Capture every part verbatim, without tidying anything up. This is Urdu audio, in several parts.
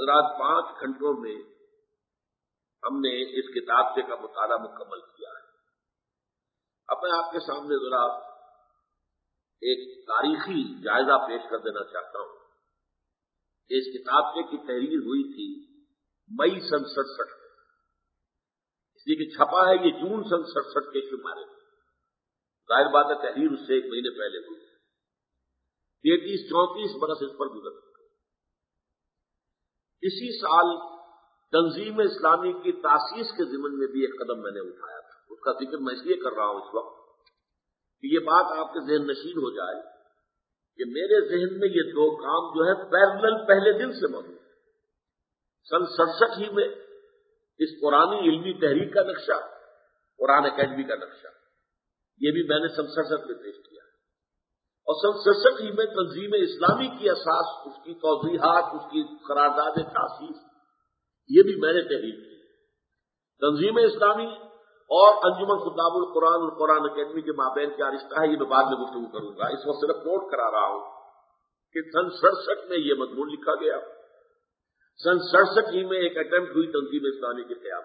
حضرات پانچ گھنٹوں میں ہم نے اس کتابچے کا مطالعہ مکمل کیا ہے. اب میں آپ کے سامنے ذرا ایک تاریخی جائزہ پیش کر دینا چاہتا ہوں. اس کتابچے کی تحریر ہوئی تھی مئی سن سڑسٹھ میں، اس لیے کہ چھپا ہے یہ جون سن سڑسٹھ کے شمارے میں. ظاہر بات ہے تحریر اس سے ایک مہینے پہلے ہوئی. تینتیس چونتیس برس اس پر گزر چکے. اسی سال تنظیم اسلامی کی تاسیس کے ضمن میں بھی ایک قدم میں نے اٹھایا تھا. اس کا ذکر میں اس لیے کر رہا ہوں اس وقت کہ یہ بات آپ کے ذہن نشین ہو جائے کہ میرے ذہن میں یہ دو کام جو ہے پیرلل پہلے دن سے موجود ہے. سن سڑسٹھ ہی میں اس پرانی علمی تحریک کا نقشہ، قرآن اکیڈمی کا نقشہ، یہ بھی میں نے سن سڑسٹھ میں پیش کیا. اور سن سڑسٹھ ہی میں تنظیم اسلامی کی اساس، اس کی توضیحات، اس کی قرارداد تاسیس، یہ بھی میں نے تحریر کی. تنظیم اسلامی اور انجمن خطاب القرآن اور قرآن اکیڈمی کے مابین کیا رشتہ ہے یہ میں بعد میں گفتگو کروں گا. اس وقت صرف نوٹ کرا رہا ہوں کہ سن سڑسٹھ میں یہ مضمون لکھا گیا. سن سڑسٹھ ہی میں ایک اٹیمپٹ ہوئی تنظیم اسلامی کے قیام.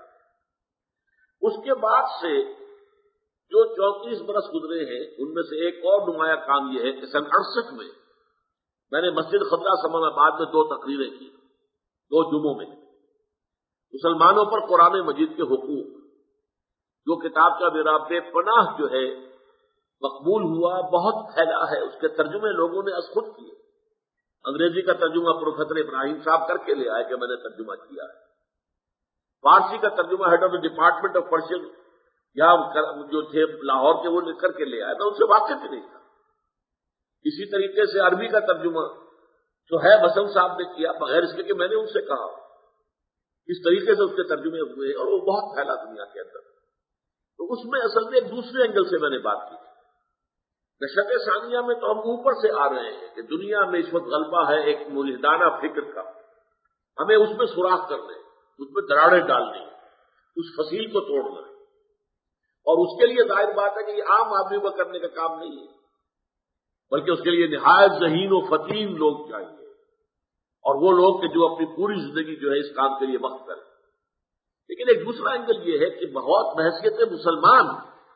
اس کے بعد سے جو چونتیس برس گزرے ہیں ان میں سے ایک اور نمایاں کام یہ ہے کہ سن اڑسٹھ میں میں نے مسجد خضرہ سمن آباد میں دو تقریریں کی، دو جمعوں میں. مسلمانوں پر قرآن مجید کے حقوق، جو کتاب کا میرا بے پناہ جو ہے مقبول ہوا، بہت پھیلا ہے. اس کے ترجمے لوگوں نے از خود کیے. انگریزی کا ترجمہ پروفیسر ابراہیم صاحب کر کے لے آئے کہ میں نے ترجمہ کیا ہے. فارسی کا ترجمہ head of the department of Persian یا جو تھے لاہور کے وہ لکھ کر کے لے آئے. میں ان سے واقف ہی نہیں تھا. اسی طریقے سے عربی کا ترجمہ سہیب حسن صاحب نے کیا، بغیر اس کے کہ میں نے ان سے کہا. اس طریقے سے اس کے ترجمے ہوئے اور وہ بہت پھیلا دنیا کے اندر. تو اس میں اصل میں ایک دوسرے اینگل سے میں نے بات کی. نشت ثانیہ میں تو ہم اوپر سے آ رہے ہیں کہ دنیا میں اس وقت غلبہ ہے ایک ملحدانہ فکر کا. ہمیں اس میں سوراخ کرنا ہے، اس میں دراڑیں ڈالنی ہے، اس فصیل کو توڑنا ہے. اور اس کے لیے ظاہر بات ہے کہ یہ عام آدمی کو کرنے کا کام نہیں ہے، بلکہ اس کے لیے نہایت ذہین و فتین لوگ چاہیے، اور وہ لوگ کہ جو اپنی پوری زندگی جو ہے اس کام کے لیے وقف کریں. لیکن ایک دوسرا اینگل یہ ہے کہ بہت بحثیت مسلمان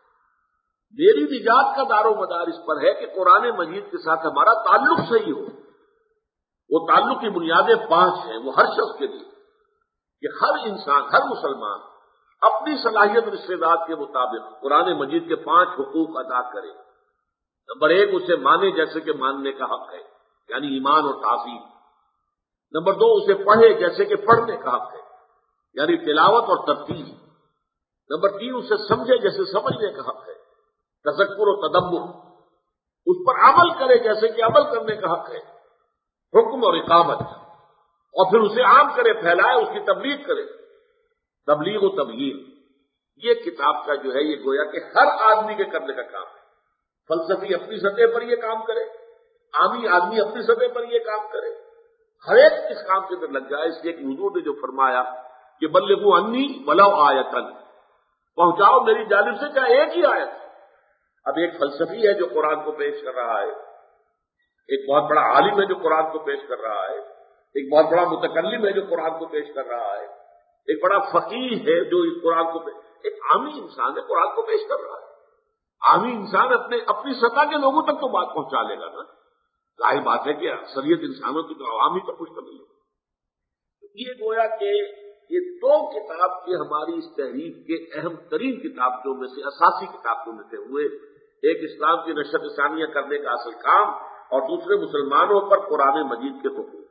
میری نجات کا دار و مدار اس پر ہے کہ قرآن مجید کے ساتھ ہمارا تعلق صحیح ہو. وہ تعلق کی بنیادیں پانچ ہیں. وہ ہر شخص کے لیے کہ ہر انسان، ہر مسلمان اپنی صلاحیت اور استعداد کے مطابق قرآن مجید کے پانچ حقوق ادا کرے. نمبر ایک، اسے مانے جیسے کہ ماننے کا حق ہے، یعنی ایمان اور تعظیم. نمبر دو، اسے پڑھے جیسے کہ پڑھنے کا حق ہے، یعنی تلاوت اور ترتیل. نمبر تین، اسے سمجھے جیسے سمجھنے کا حق ہے، تذکر و تدبر. اس پر عمل کرے جیسے کہ عمل کرنے کا حق ہے، حکم اور اقامت. اور پھر اسے عام کرے، پھیلائے، اس کی تبلیغ کرے، تبلیغ و تبیین. یہ کتاب کا جو ہے یہ گویا کہ ہر آدمی کے کرنے کا کام ہے. فلسفی اپنی سطح پر یہ کام کرے، عامی آدمی اپنی سطح پر یہ کام کرے، ہر ایک اس کام کے اندر لگ جائے. اس لیے کہ حضور نے جو فرمایا کہ بلغوا انی ولو آیۃ، پہنچاؤ میری جانب سے چاہے ایک ہی آیت. اب ایک فلسفی ہے جو قرآن کو پیش کر رہا ہے، ایک بہت بڑا عالم ہے جو قرآن کو پیش کر رہا ہے، ایک بہت بڑا متکلم ہے جو قرآن کو پیش کر رہا ہے، ایک بڑا فقیہ ہے جو اس قرآن کو پیش، ایک عامی انسان ہے قرآن کو پیش کر رہا ہے. عامی انسان اپنے اپنی سطح کے لوگوں تک تو بات پہنچا لے گا نا. ظاہر بات ہے کہ اکثریت انسانوں کی تو عوامی تک کچھ نہیں ہے. یہ گویا کہ یہ دو کتاب کے ہماری اس تحریک کے اہم ترین کتابوں میں سے، اساسی کتابوں میں سے ہوئے. ایک اسلام کی نشت ثانیہ کرنے کا اصل کام، اور دوسرے مسلمانوں پر قرآن مجید کے حقوق.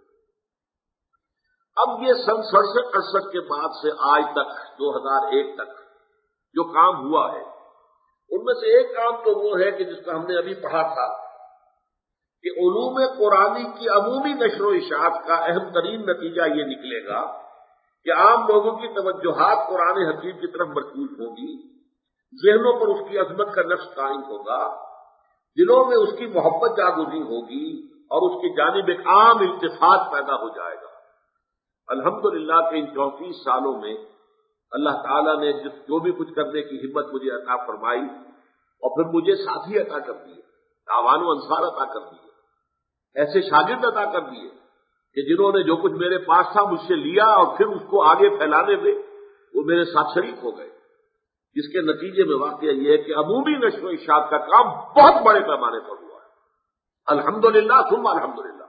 اب یہ سن سڑسٹھ اڑسٹھ کے بعد سے آج تک دو ہزار ایک تک جو کام ہوا ہے، ان میں سے ایک کام تو وہ ہے کہ جس کا ہم نے ابھی پڑھا تھا کہ علوم قرآنی کی عمومی نشر و اشاعت کا اہم ترین نتیجہ یہ نکلے گا کہ عام لوگوں کی توجہات قرآن حکیم کی طرف مرکوز ہوگی، ذہنوں پر اس کی عظمت کا نقش قائم ہوگا، دلوں میں اس کی محبت جاگزی ہوگی، اور اس کی جانب ایک عام التفات پیدا ہو جائے گا. الحمدللہ کہ ان چونتیس سالوں میں اللہ تعالیٰ نے جس جو بھی کچھ کرنے کی ہمت مجھے عطا فرمائی، اور پھر مجھے ساتھی عطا کر دیے، تعاون و انصار عطا کر دیے، ایسے شاگرد عطا کر دیے کہ جنہوں نے جو کچھ میرے پاس تھا مجھ سے لیا اور پھر اس کو آگے پھیلانے میں وہ میرے ساتھ شریک ہو گئے، جس کے نتیجے میں واقعہ یہ ہے کہ عمومی نشر و اشاعت کا کام بہت بڑے پیمانے پر ہوا ہے، الحمدللہ ثم الحمدللہ۔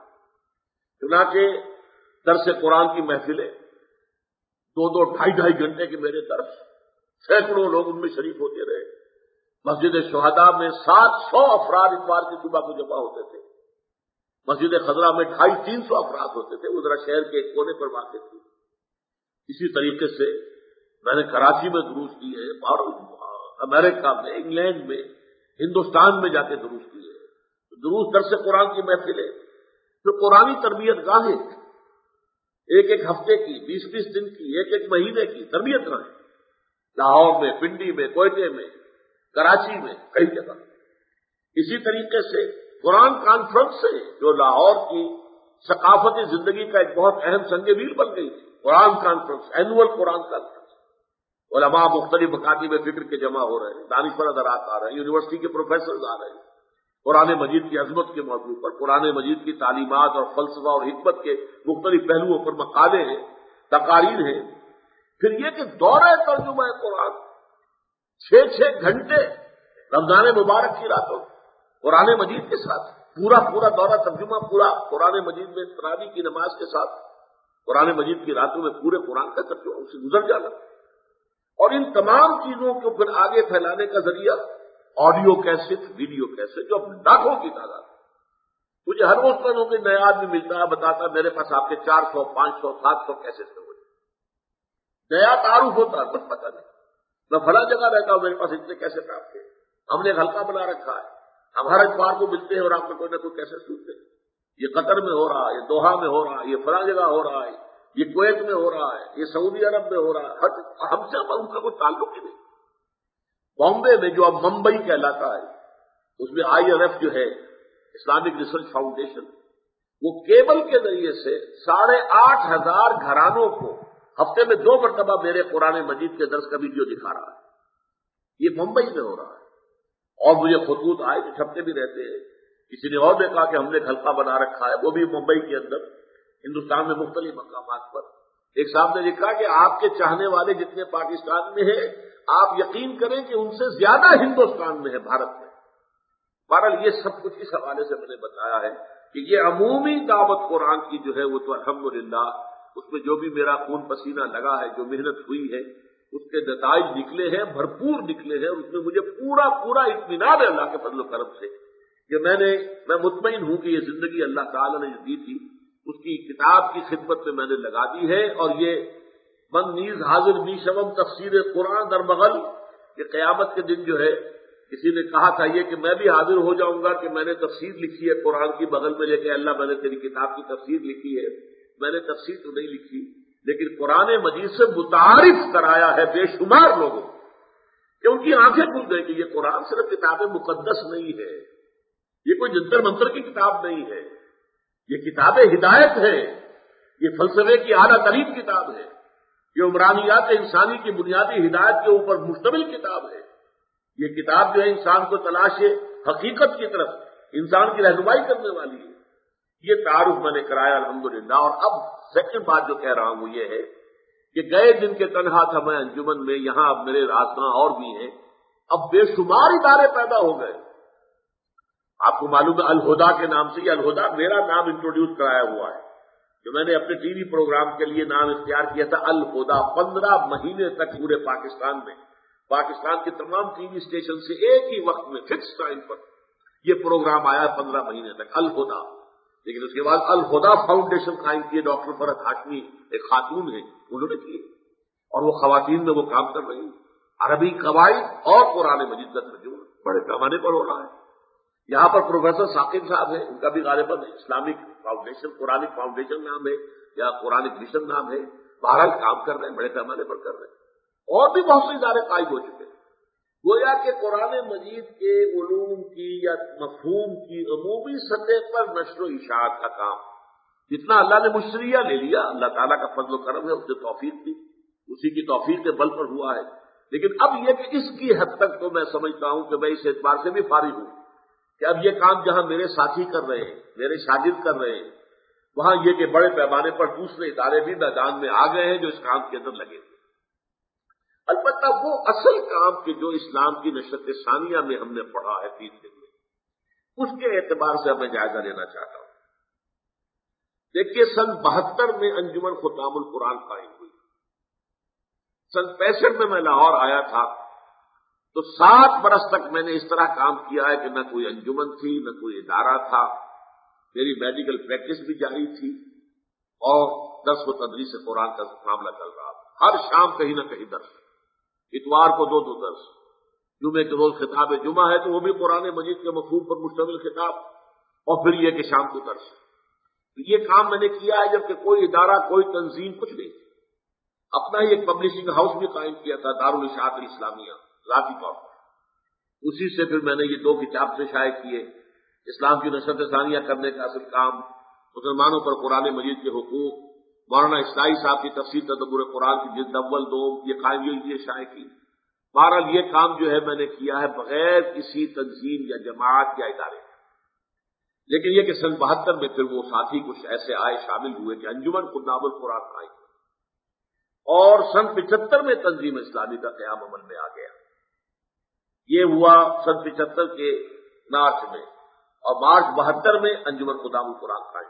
چنانچہ درس قرآن کی محفلیں، دو دو ڈھائی ڈھائی گھنٹے کے میرے درس، سینکڑوں لوگ ان میں شریک ہوتے رہے۔ مسجد شہداء میں سات سو افراد اتوار کی صبح کو جمع ہوتے تھے، مسجد خضرا میں ڈھائی تین سو افراد ہوتے تھے، وہ ذرا شہر کے ایک کونے پر واقع تھی۔ اسی طریقے سے میں نے کراچی میں دروس دیے، اور امریکہ میں، انگلینڈ میں، ہندوستان میں جا کے دروس دیے۔ دروس درس قرآن کی محفلیں، پھر قرآنی تربیت گاہیں، ایک ایک ہفتے کی، بیس بیس دن کی، ایک ایک مہینے کی تربیت گاہیں، لاہور میں، پنڈی میں، کوئٹے میں، کراچی میں، کئی جگہ۔ اسی طریقے سے قرآن کانفرنس سے جو لاہور کی ثقافتی زندگی کا ایک بہت اہم سنگ میل بن گئی تھی، Quran conference, annual Quran conference, علماء مختلف مکاتب فکر کے جمع ہو رہے ہیں، دانشور حضرات آ رہے ہیں، یونیورسٹی کے پروفیسرز آ رہے ہیں، قرآن مجید کی عظمت کے موضوع پر، قرآن مجید کی تعلیمات اور فلسفہ اور حکمت کے مختلف پہلوؤں پر مقالے ہیں، تقاریر ہیں۔ پھر یہ کہ دورہ ترجمہ قرآن، چھ چھ گھنٹے رمضان مبارک کی راتوں قرآن مجید کے ساتھ، پورا پورا دورہ ترجمہ، پورا قرآن مجید میں تراویح کی نماز کے ساتھ، قرآن مجید کی راتوں میں پورے قرآن کا ترجمہ، اسے گزر جانا۔ اور ان تمام چیزوں کو پھر آگے پھیلانے کا ذریعہ آڈیو کیسٹ، ویڈیو کیسٹ، جو اب لاکھوں کی تعداد۔ مجھے ہر روز میں کوئی نیا آدمی ملتا ہے، بتاتا میرے پاس آپ کے چار سو پانچ سو سات سو کیسٹ ہو گئے، نیا تعارف ہوتا ہے، بس پتہ نہیں میں فلاں جگہ رہتا ہوں، میرے پاس اتنے کیسٹ آپ کے، ہم نے ایک حلقہ بنا رکھا ہے، ہم ہر اتوار کو ملتے ہیں اور آپ میں کوئی نہ کوئی کیسٹ سنتے ہیں، یہ قطر میں ہو رہا ہے، یہ دوحہ میں ہو رہا ہے، یہ فلاں جگہ ہو رہا ہے، یہ کویت میں ہو رہا ہے، یہ سعودی عرب میں ہو رہا ہے، ہم سے ان کا کوئی تعلق ہی نہیں۔ بامبے میں جو اب ممبئی کہلاتا ہے، اس میں آئی ایل ایف جو ہے، اسلامک ریسرچ فاؤنڈیشن، وہ کیبل کے ذریعے سے ساڑھے آٹھ ہزار گھرانوں کو ہفتے میں دو مرتبہ میرے قرآن مجید کے درس کا ویڈیو دکھا رہا ہے۔ یہ ممبئی میں ہو رہا ہے، اور مجھے خطوط آئے جو چھپتے بھی رہتے ہیں، کسی نے اور دیکھا کہ ہم نے ایک حلقہ بنا رکھا ہے، وہ بھی ممبئی کے اندر، ہندوستان میں مختلف مقامات پر۔ ایک صاحب نے لکھا کہ آپ کے چاہنے والے جتنے پاکستان میں ہیں، آپ یقین کریں کہ ان سے زیادہ ہندوستان میں ہے، بھارت میں۔ بہرحال یہ سب کچھ اس حوالے سے میں نے بتایا ہے کہ یہ عمومی دعوت قرآن کی جو ہے وہ تو الحمدللہ اس میں جو بھی میرا خون پسینہ لگا ہے، جو محنت ہوئی ہے، اس کے نتائج نکلے ہیں، بھرپور نکلے ہیں، اور اس میں مجھے پورا پورا اطمینان ہے اللہ کے فضل و کرم سے کہ میں نے میں مطمئن ہوں کہ یہ زندگی اللہ تعالیٰ نے جو دی تھی اس کی کتاب کی خدمت میں میں نے لگا دی ہے، اور یہ من نیز حاضر می شوم تفسیر قرآن در بغل، کہ قیامت کے دن جو ہے کسی نے کہا تھا یہ کہ میں بھی حاضر ہو جاؤں گا کہ میں نے تفسیر لکھی ہے قرآن کی، بغل میں لے کے اللہ میں نے تیری کتاب کی تفسیر لکھی ہے۔ میں نے تفسیر تو نہیں لکھی، لیکن قرآن مجید سے متعارف کرایا ہے بے شمار لوگوں کہ ان کی آنکھیں کھل گئی کہ یہ قرآن صرف کتاب مقدس نہیں ہے، یہ کوئی جنتر منتر کی کتاب نہیں ہے، یہ کتاب ہدایت ہے، یہ فلسفے کی اعلیٰ ترین کتاب ہے، یہ عمرانیات انسانی کی بنیادی ہدایت کے اوپر مشتمل کتاب ہے۔ یہ کتاب جو ہے انسان کو تلاش حقیقت کی طرف انسان کی رہنمائی کرنے والی ہے۔ یہ تعارف میں نے کرایا الحمدللہ۔ اور اب سیکنڈ بات جو کہہ رہا ہوں وہ یہ ہے کہ گئے دن کے تنہا تھا میں انجمن میں، یہاں اب میرے راستہ اور بھی ہیں، اب بے شمار ادارے پیدا ہو گئے۔ آپ کو معلوم ہے الہدا کے نام سے، یہ الہدا میرا نام انٹروڈیوس کرایا ہوا ہے، جو میں نے اپنے ٹی وی پروگرام کے لیے نام اختیار کیا تھا الہدا۔ پندرہ مہینے تک پورے پاکستان میں، پاکستان کے تمام ٹی وی اسٹیشن سے ایک ہی وقت میں فکس ٹائم پر یہ پروگرام آیا پندرہ مہینے تک، الہدا۔ لیکن اس کے بعد الہدا فاؤنڈیشن قائم کیے، ڈاکٹر فرحت ہاشمی ایک خاتون ہیں، انہوں نے کیے، اور وہ خواتین میں وہ کام کر رہی ہیں۔ عربی قواعد اور قرآن مجید کا ترجمہ بڑے پیمانے پر ہو رہا ہے۔ یہاں پر پروفیسر ثاقب صاحب ہیں، ان کا بھی غالباً اسلامک فاؤنڈیشن، قرآنک فاؤنڈیشن نام ہے یا قرآنک مشن نام ہے، بہرحال کام کر رہے ہیں، بڑے پیمانے پر کر رہے ہیں، اور بھی بہت سے ادارے قائم ہو چکے ہیں۔ گویا کہ قرآن مجید کے علوم کی یا مفہوم کی عمومی سطح پر نشر و اشاعت کا کام جتنا اللہ نے مشتریہ لے لیا، اللہ تعالیٰ کا فضل و کرم ہے، اس سے توفیق تھی، اسی کی توفیق کے بل پر ہوا ہے۔ لیکن اب یہ کہ اس کی حد تک تو میں سمجھتا ہوں کہ میں اس اعتبار سے بھی فارغ ہوں کہ اب یہ کام جہاں میرے ساتھی کر رہے ہیں، میرے شاگرد کر رہے ہیں، وہاں یہ کہ بڑے پیمانے پر دوسرے ادارے بھی میدان میں آ گئے ہیں جو اس کام کے اندر لگے ہوئے. البتہ وہ اصل کام کہ جو اسلام کی نشرت ثانیہ میں ہم نے پڑھا ہے تین دن میں، اس کے اعتبار سے میں جائزہ لینا چاہتا ہوں. دیکھیے، سن بہتر میں انجمن ختام القرآن قائم ہوئی. سن پینسٹھ میں میں لاہور آیا تھا تو سات برس تک میں نے اس طرح کام کیا ہے کہ نہ کوئی انجمن تھی، نہ کوئی ادارہ تھا. میری میڈیکل پریکٹس بھی جاری تھی اور درس و تدریس قرآن کا معاملہ چل رہا تھا. ہر شام کہیں نہ کہیں درس، اتوار کو دو دو درس، جمعے کے روز خطاب جمعہ ہے تو وہ بھی قرآن مجید کے مفہوم پر مشتمل خطاب، اور پھر یہ کہ شام کو درس. یہ کام میں نے کیا ہے جبکہ کوئی ادارہ، کوئی تنظیم کچھ نہیں. اپنا ہی ایک پبلشنگ ہاؤس بھی قائم کیا تھا، دارالاشاعت الاسلامیہ، ذاتی طور پر. اسی سے پھر میں نے یہ دو کتاب سے شائع کیے. اسلام کی نشرت ثانیہ کرنے کا اصل کام، مسلمانوں پر قرآن مجید کے حقوق، مولانا اسلائی صاحب کی تفسیر تدبر قرآن کی جلد اول دو یہ قائم یہ شائع کی. بہرحال یہ کام جو ہے میں نے کیا ہے بغیر کسی تنظیم یا جماعت یا ادارے. لیکن یہ کہ سن بہتر میں پھر وہ ساتھی کچھ ایسے آئے، شامل ہوئے کہ انجمن ختام القرآن قائم، اور سن پچہتر میں تنظیم اسلامی کا قیام عمل میں آ گیا. یہ ہوا سن پچہتر کے مارچ میں، اور مارچ بہتر میں انجمن ختام القرآن قائم.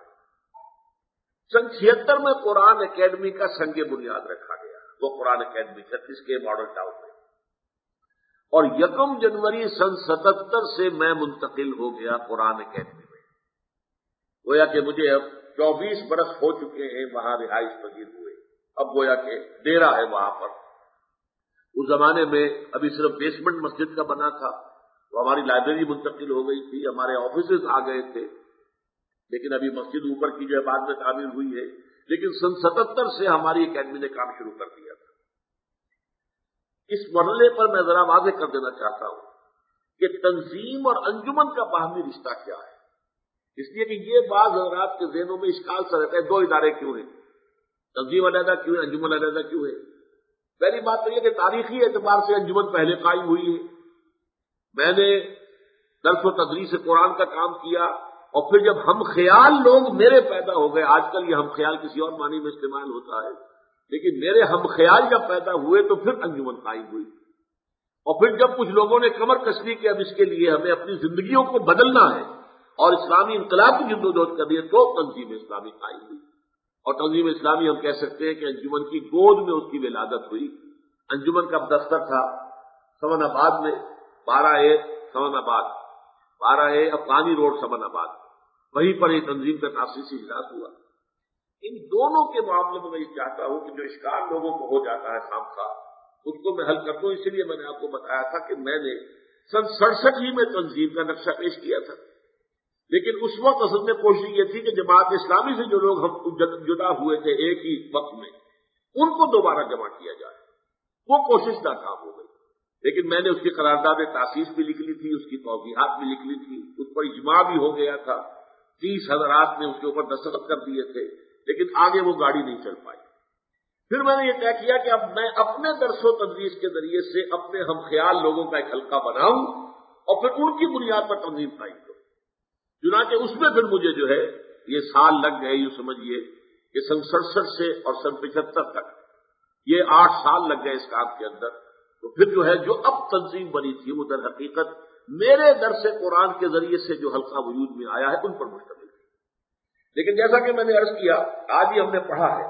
سن چھہتر میں قرآن اکیڈمی کا سنگ بنیاد رکھا گیا، وہ قرآن اکیڈمی چھتیس کے ماڈل ٹاؤن میں. اور یکم جنوری سن ستہتر سے میں منتقل ہو گیا قرآن اکیڈمی میں. گویا کہ مجھے اب چوبیس برس ہو چکے ہیں وہاں رہائش پذیر ہوئے. اب گویا کہ ڈیرا ہے وہاں پر. اس زمانے میں ابھی صرف بیسمنٹ مسجد کا بنا تھا، تو ہماری لائبریری منتقل ہو گئی تھی، ہمارے آفیسز آ گئے تھے، لیکن ابھی مسجد اوپر کی جو ہے بعد میں تعمیر ہوئی ہے. لیکن سن ستہتر سے ہماری اکیڈمی نے کام شروع کر دیا تھا. اس مرحلے پر میں ذرا واضح کر دینا چاہتا ہوں کہ تنظیم اور انجمن کا باہمی رشتہ کیا ہے. اس لیے کہ یہ بعض حضرات کے ذہنوں میں اشکال سا رہتا ہے، دو ادارے کیوں ہیں، تنظیم علیحدہ کیوں ہے، انجمن علیحدہ کیوں ہے. پہلی بات تو یہ کہ تاریخی اعتبار سے انجمن پہلے قائم ہوئی ہے. میں نے درس و تدریس قرآن کا کام کیا، اور پھر جب ہم خیال لوگ میرے پیدا ہو گئے، آج کل یہ ہم خیال کسی اور معنی میں استعمال ہوتا ہے، لیکن میرے ہم خیال جب پیدا ہوئے تو پھر انجمن قائم ہوئی. اور پھر جب کچھ لوگوں نے کمر کس لی کہ اب اس کے لیے ہمیں اپنی زندگیوں کو بدلنا ہے اور اسلامی انقلاب کی جدوجہد کرنی ہے، تو تنظیم اسلامی قائم ہوئی. اور تنظیم اسلامی ہم کہہ سکتے ہیں کہ انجمن کی گود میں اس کی ولادت ہوئی. انجمن کا دفتر تھا سمن آباد میں، بارہ اے سمن آباد، بارہ اے افغانی روڈ سمن آباد، وہیں پر یہ تنظیم کا تاسیسی اجلاس ہوا. ان دونوں کے معاملے میں میں یہ چاہتا ہوں کہ جو اشکال لوگوں کو ہو جاتا ہے خامخواہ، اس کو میں حل کرتا ہوں. اسی لیے میں نے آپ کو بتایا تھا کہ میں نے سن سڑسٹھ ہی میں تنظیم کا نقشہ پیش کیا تھا. لیکن اس وقت اصل میں کوشش یہ تھی کہ جماعت اسلامی سے جو لوگ ہم جدا ہوئے تھے ایک ہی وقت میں، ان کو دوبارہ جمع کیا جائے. وہ کوشش ناکام ہو گئی. لیکن میں نے اس کی قرارداد تاسیس بھی لکھ لی تھی، اس کی توضیحات بھی لکھ لی تھی، اس پر اجماع بھی ہو گیا تھا. تیس حضرات نے اس کے اوپر دستخط کر دیے تھے، لیکن آگے وہ گاڑی نہیں چل پائی. پھر میں نے یہ طے کیا کہ اب میں اپنے درس و تدریس کے ذریعے سے اپنے ہم خیال لوگوں کا ایک حلقہ بناؤں اور پھر ان کی بنیاد پر تنظیم قائم کروں. چنانچہ اس میں پھر مجھے جو ہے یہ سال لگ گئے، یوں سمجھیے کہ سن سڑسٹھ سے اور سن پچہتر تک یہ آٹھ سال لگ گئے اس کام کے اندر. تو پھر جو ہے جو اب تنظیم بنی تھی وہ در حقیقت میرے درس قرآن کے ذریعے سے جو حلقہ وجود میں آیا ہے ان پر مشتمل تھی. لیکن جیسا کہ میں نے عرض کیا، آج ہی ہم نے پڑھا ہے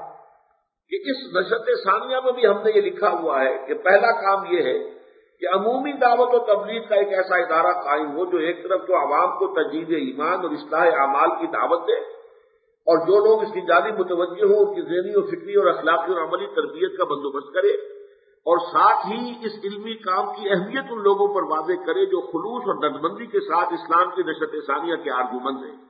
کہ اس نشرت ثانیہ میں بھی ہم نے یہ لکھا ہوا ہے کہ پہلا کام یہ ہے کہ عمومی دعوت و تبلیغ کا ایک ایسا ادارہ قائم ہو جو ایک طرف تو عوام کو تجدید ایمان اور اصلاح اعمال کی دعوت دے، اور جو لوگ اس کی جانب متوجہ ہوں ان کی ذہنی و فکری اور اخلاقی اور عملی تربیت کا بندوبست کرے، اور ساتھ ہی اس علمی کام کی اہمیت ان لوگوں پر واضح کرے جو خلوص اور ڈٹمندی کے ساتھ اسلام کی نشرت ثانیہ کے آرزومند ہیں.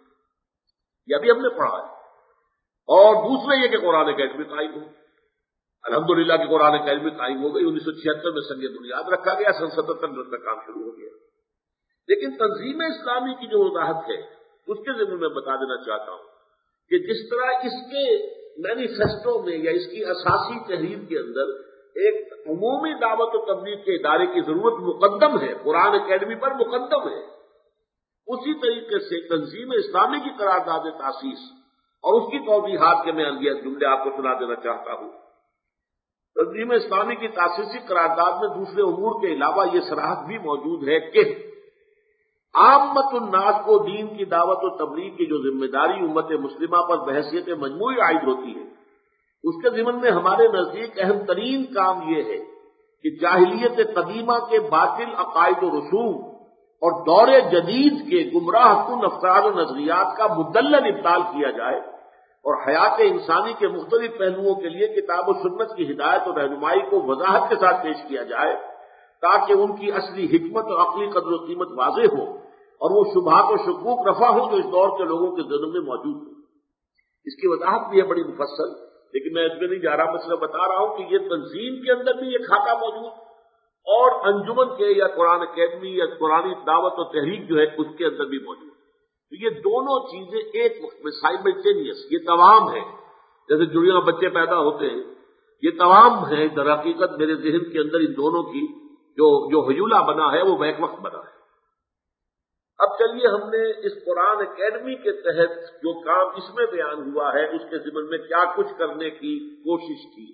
یہ ابھی ہم نے پڑھا ہے. اور دوسرے یہ کہ قرآن اکیڈمی قائم ہو. الحمدللہ کہ قرآن اکیڈمی قائم ہو گئی. انیس سو چھہتر میں سنگ بنیاد رکھا گیا، سن ستہتر میں اس کا کام شروع ہو گیا. لیکن تنظیم اسلامی کی جو وضاحت ہے اس کے ذمہ میں بتا دینا چاہتا ہوں کہ جس طرح اس کے مینیفیسٹو میں یا اس کی اساسی تحریر کے اندر ایک عمومی دعوت و تبلیغ کے ادارے کی ضرورت مقدم ہے، قرآن اکیڈمی پر مقدم ہے، اسی طریقے سے تنظیم اسلامی کی قرارداد تاسیس اور اس کی توضیحات کے میں یہ جملے آپ کو سنا دینا چاہتا ہوں۔ تنظیم اسلامی کی تاسیسی قرارداد میں دوسرے امور کے علاوہ یہ صراحت بھی موجود ہے کہ عامت الناس کو دین کی دعوت و تبلیغ کی جو ذمہ داری امت مسلمہ پر بحیثیت مجموعی عائد ہوتی ہے، اس کے ضمن میں ہمارے نزدیک اہم ترین کام یہ ہے کہ جاہلیت قدیمہ کے باطل عقائد و رسوم اور دور جدید کے گمراہ کن افکار و نظریات کا مدلل ابطال کیا جائے اور حیات انسانی کے مختلف پہلوؤں کے لیے کتاب و سنت کی ہدایت اور رہنمائی کو وضاحت کے ساتھ پیش کیا جائے تاکہ ان کی اصلی حکمت اور عقلی قدر و قیمت واضح ہو اور وہ شبہات و شکوک رفع ہو جو اس دور کے لوگوں کے ذہن میں موجود ہیں۔ اس کی وضاحت بھی ہے بڑی مفصل، لیکن میں اس میں نہیں جا رہا، میں صرف بتا رہا ہوں کہ یہ تنظیم کے اندر بھی یہ خاکہ موجود اور انجمن کے یا قرآن اکیڈمی یا قرآنی دعوت و تحریک جو ہے اس کے اندر بھی موجود۔ تو یہ دونوں چیزیں ایک وقت میں سائملٹینیس، یہ تمام ہیں، جیسے جڑیاں بچے پیدا ہوتے ہیں، یہ تمام ہیں در حقیقت میرے ذہن کے اندر ان دونوں کی جو جو حجولہ بنا ہے وہ بیک وقت بنا ہے۔ اب چلیے ہم نے اس قرآن اکیڈمی کے تحت جو کام اس میں بیان ہوا ہے اس کے ضمن میں کیا کچھ کرنے کی کوشش کی۔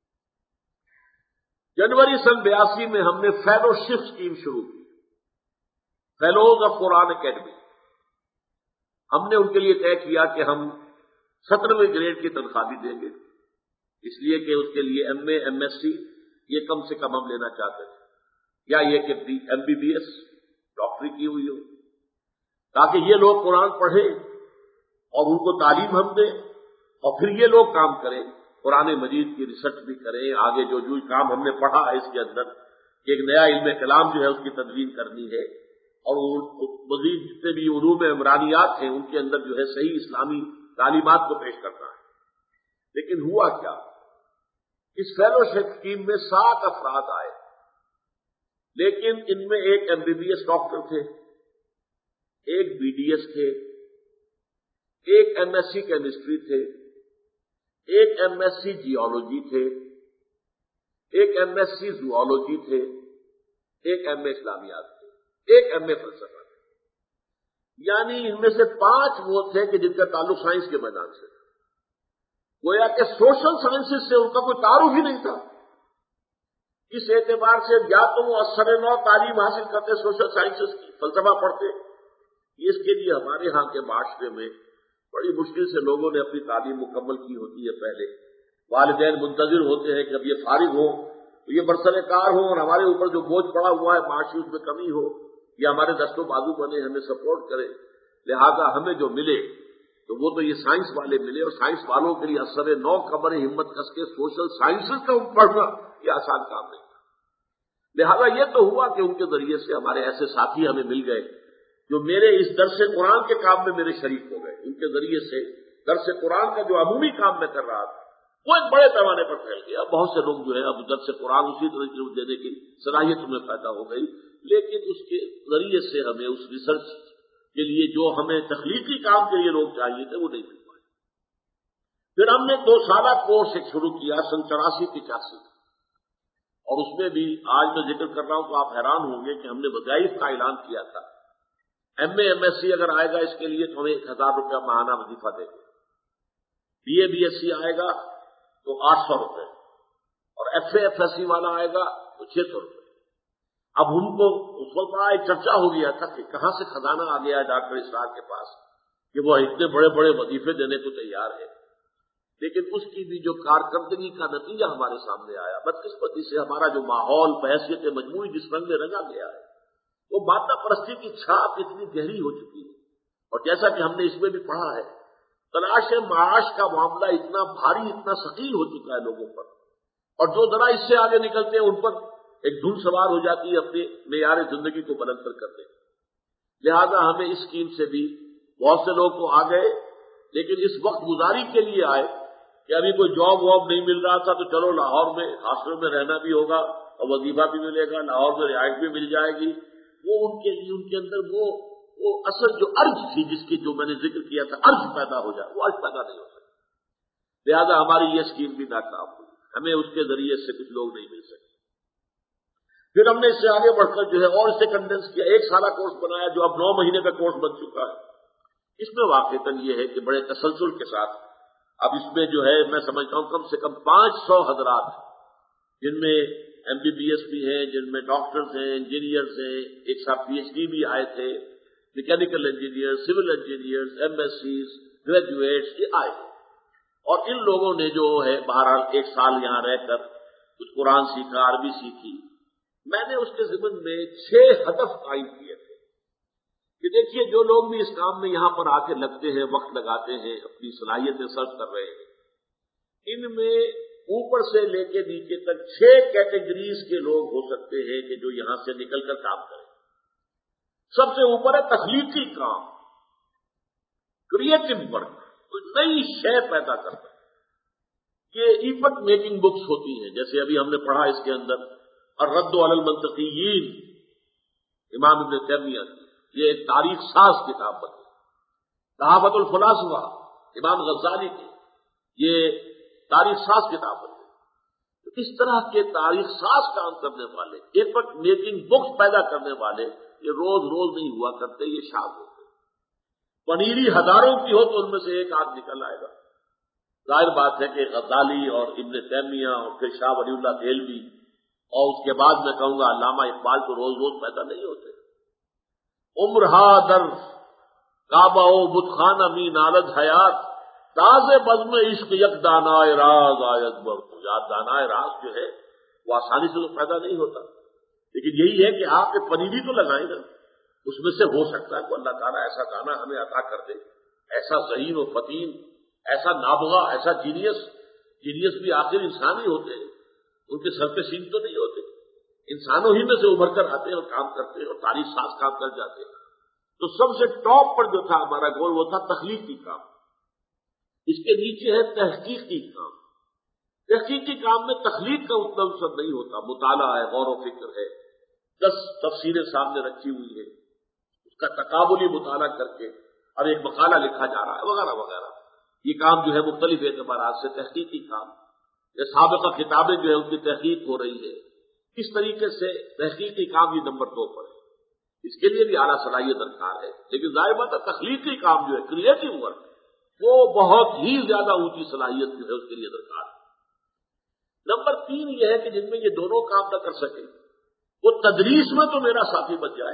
جنوری سن بیاسی میں ہم نے فیلوشپ اسکیم شروع کی، فیلوز آف قرآن اکیڈمی۔ ہم نے ان کے لیے طے کیا کہ ہم سترویں گریڈ کی تنخواہ بھی دیں گے، اس لیے کہ اس کے لیے M A M S C یہ کم سے کم ہم لینا چاہتے ہیں، یا یہ کہ ایم بی بی ایس ڈاکٹری کی ہوئی ہو، تاکہ یہ لوگ قرآن پڑھیں اور ان کو تعلیم ہم دیں اور پھر یہ لوگ کام کریں، قرآن مجید کی ریسرچ بھی کریں، آگے جو جو کام ہم نے پڑھا ہے اس کے اندر کہ ایک نیا علم کلام جو ہے اس کی تدوین کرنی ہے اور مزید جتنے بھی علوم عمرانیات ہیں ان کے اندر جو ہے صحیح اسلامی تعلیمات کو پیش کرنا ہے۔ لیکن ہوا کیا، اس فیلوشپ اسکیم میں سات افراد آئے، لیکن ان میں ایک M B B S doctor تھے، ایک بی ڈی ایس تھے، ایک ایم ایس سی کیمسٹری تھے، ایک ایم ایس سی جیولوجی تھے، ایک ایم ایس سی زوالوجی تھے، ایک ایم اے اسلامیات تھے، ایک ایم اے فلسفہ تھے۔ یعنی ان میں سے پانچ وہ تھے کہ جن کا تعلق سائنس کے میدان سے تھا، گویا کہ سوشل سائنسز سے ان کا کوئی تعارف ہی نہیں تھا۔ اس اعتبار سے یا تو وہ اثر نو تعلیم حاصل کرتے سوشل سائنسز کی، فلسفہ پڑھتے، اس کے لیے ہمارے ہاں کے معاشرے میں بڑی مشکل سے لوگوں نے اپنی تعلیم مکمل کی ہوتی ہے۔ پہلے والدین منتظر ہوتے ہیں کہ اب یہ فارغ ہو تو یہ برسر کار ہو اور ہمارے اوپر جو بوجھ پڑا ہوا ہے معاشی اس میں کمی ہو، یا ہمارے دست و بازو بنے ہمیں سپورٹ کرے، لہذا ہمیں جو ملے تو وہ تو یہ سائنس والے ملے، اور سائنس والوں کے لیے اثر نو قبر ہمت کس کے سوشل سائنسز کا پڑھنا یہ آسان کام نہیں تھا۔ لہذا یہ تو ہوا کہ ان کے ذریعے سے ہمارے ایسے ساتھی ہمیں مل گئے جو میرے اس درس قرآن کے کام میں میرے شریک ہو گئے۔ ان کے ذریعے سے درس قرآن کا جو عمومی کام میں کر رہا تھا وہ ایک بڑے پیمانے پر پھیل گیا۔ بہت سے لوگ جو ہے اب درس قرآن اسی طرح سے دینے کی صلاحیت میں پیدا ہو گئی، لیکن اس کے ذریعے سے ہمیں اس ریسرچ کے لیے جو ہمیں تخلیقی کام کے لیے لوگ چاہیے تھے وہ نہیں مل پائے۔ پھر ہم نے دو سالہ کورس ایک شروع کیا سن چوراسی پچاسی، اور اس میں بھی آج میں ذکر کر رہا ہوں تو آپ حیران ہوں گے کہ ہم نے وظائف کا اعلان کیا تھا۔ M A M S C اگر آئے گا اس کے لیے تو ہمیں ایک ہزار روپیہ ماہانہ وظیفہ دیں گے، B A B S C آئے گا تو آٹھ سو روپئے، اور F A F S C والا آئے گا تو چھ سو روپئے۔ اب ان کو اس وقت بڑا ایک چرچا ہو گیا تھا کہ کہاں سے خزانہ آ گیا ہے ڈاکٹر اسرار کے پاس کہ وہ اتنے بڑے بڑے وظیفے دینے کو تیار ہے، لیکن اس کی بھی جو کارکردگی کا نتیجہ ہمارے سامنے آیا، بدقسمتی سے ہمارا جو ماحول بحیثیت مجموعی جس رنگ میں رنگا گیا ہے وہ مادہ پرستی کی چھاپ اتنی گہری ہو چکی ہے، اور جیسا کہ ہم نے اس میں بھی پڑھا ہے تلاش معاش کا معاملہ اتنا بھاری اتنا ثقیل ہو چکا ہے لوگوں پر، اور جو ذرا اس سے آگے نکلتے ہیں ان پر ایک دھن سوار ہو جاتی ہے اپنے معیار زندگی کو بلند کر کرتے ہیں۔ لہذا ہمیں اس اسکیم سے بھی بہت سے لوگ تو آ گئے، لیکن اس وقت گزاری کے لیے آئے کہ ابھی کوئی جاب واب نہیں مل رہا تھا تو چلو لاہور میں ہاسٹل میں رہنا بھی ہوگا اور وظیفہ بھی ملے گا، لاہور میں رہائش بھی مل جائے گی۔ وہ ان کے لیے ان کے اندر وہ وہ اصل جو ارج تھی جس کی جو میں نے ذکر کیا تھا ارج پیدا ہو جائے، وہ ارج پیدا نہیں ہو سکتی۔ لہذا ہماری یہ اسکیم بھی ناکام ہوئی، ہمیں اس کے ذریعے سے کچھ لوگ نہیں مل سکے۔ پھر ہم نے اس سے آگے بڑھ کر جو ہے اور اسے کنڈینس کیا، ایک سالہ کورس بنایا جو اب نو مہینے کا کورس بن چکا ہے۔ اس میں واقعتاً یہ ہے کہ بڑے تسلسل کے ساتھ اب اس میں جو ہے میں سمجھتا ہوں کم سے کم پانچ سو حضرات جن میں ایم بی بی ایس بھی ہیں، جن میں ڈاکٹرز ہیں، انجینئرز ہیں، ایک صاحب پی ایچ ڈی بھی آئے تھے، mechanical engineer, civil engineers, M S Cs, graduates یہ آئے، اور ان لوگوں نے جو ہے بہرحال ایک سال یہاں رہ کر کچھ قرآن سیکھا، عربی سیکھی۔ میں نے اس کے ضمن میں چھ ہدف قائم کیے تھے کہ دیکھیے جو لوگ بھی اس کام میں یہاں پر آ کے لگتے ہیں، وقت لگاتے ہیں، اپنی صلاحیتیں سرچ کر رہے ہیں، ان میں اوپر سے لے کے نیچے تک چھ کیٹیگریز کے لوگ ہو سکتے ہیں کہ جو یہاں سے نکل کر کام کریں۔ سب سے اوپر ہے تخلیقی کام، کریٹو ورک، کوئی نئی شے پیدا کرنا۔ یہ ایپک میکنگ بکس ہوتی ہیں، جیسے ابھی ہم نے پڑھا اس کے اندر الرد علی المنطقیین امام ابن تیمیہ کی، یہ ایک تاریخ ساز کتاب بنی۔ صحابۃ الفلاسفہ امام غزالی کی، یہ تاریخ ساز کتاب بنی۔ تو اس طرح کے تاریخ ساز کام کرنے والے، ایپک میکنگ بکس پیدا کرنے والے یہ روز روز نہیں ہوا کرتے، یہ شاذ ہوتے۔ پنیری ہزاروں کی ہو تو ان میں سے ایک آدھ نکل آئے گا۔ ظاہر بات ہے کہ غزالی اور ابن تیمیہ اور پھر شاہ ولی اللہ دہلوی اور اس کے بعد میں کہوں گا علامہ اقبال تو روز روز پیدا نہیں ہوتے۔ عمرہا در کعبہ و بت خانہ می نالد حیات، تازے بزم عشق یک دانائے راز آیت بر۔ یاد دانائے راز جو ہے وہ آسانی سے تو پیدا نہیں ہوتا، لیکن یہی ہے کہ آپ ایک پنیری تو لگائیں نا، اس میں سے ہو سکتا ہے کہ اللہ تعالیٰ ایسا دانا ہمیں عطا کر دے، ایسا ذہین و فتین، ایسا نابغہ، ایسا جینیس۔ جینیس بھی آخر انسان ہی ہوتے ہیں، ان کے سر پہ سینگ تو نہیں ہوتے، انسانوں ہی میں سے ابھر کر آتے ہیں اور کام کرتے ہیں اور تاریخ ساز کام کر جاتے ہیں۔ تو سب سے ٹاپ پر جو تھا ہمارا گول وہ تھا تخلیقی کام۔ اس کے نیچے ہے تحقیقی کام۔ تحقیقی کام میں تخلیق کا اتنا عنصر نہیں ہوتا، مطالعہ ہے، غور و فکر ہے، دس تفسیریں سامنے رکھی ہوئی ہیں، اس کا تقابلی مطالعہ کر کے اب ایک مقالہ لکھا جا رہا ہے وغیرہ وغیرہ۔ یہ کام جو ہے مختلف اعتبارات سے تحقیقی کام، یہ سابقہ کتابیں جو ہے ان کی تحقیق ہو رہی ہے، اس طریقے سے تحقیقی کام یہ نمبر دو پر ہے۔ اس کے لیے بھی اعلیٰ صلاحیت درکار ہے، لیکن ظاہر بات ہے تخلیقی کام جو ہے کریٹو ورک وہ بہت ہی زیادہ اونچی صلاحیت جو ہے اس کے لیے درکار ہے۔ نمبر تین یہ ہے کہ جن میں یہ دونوں کام نہ کر سکے وہ تدریس میں تو میرا ساتھی بچ جائے،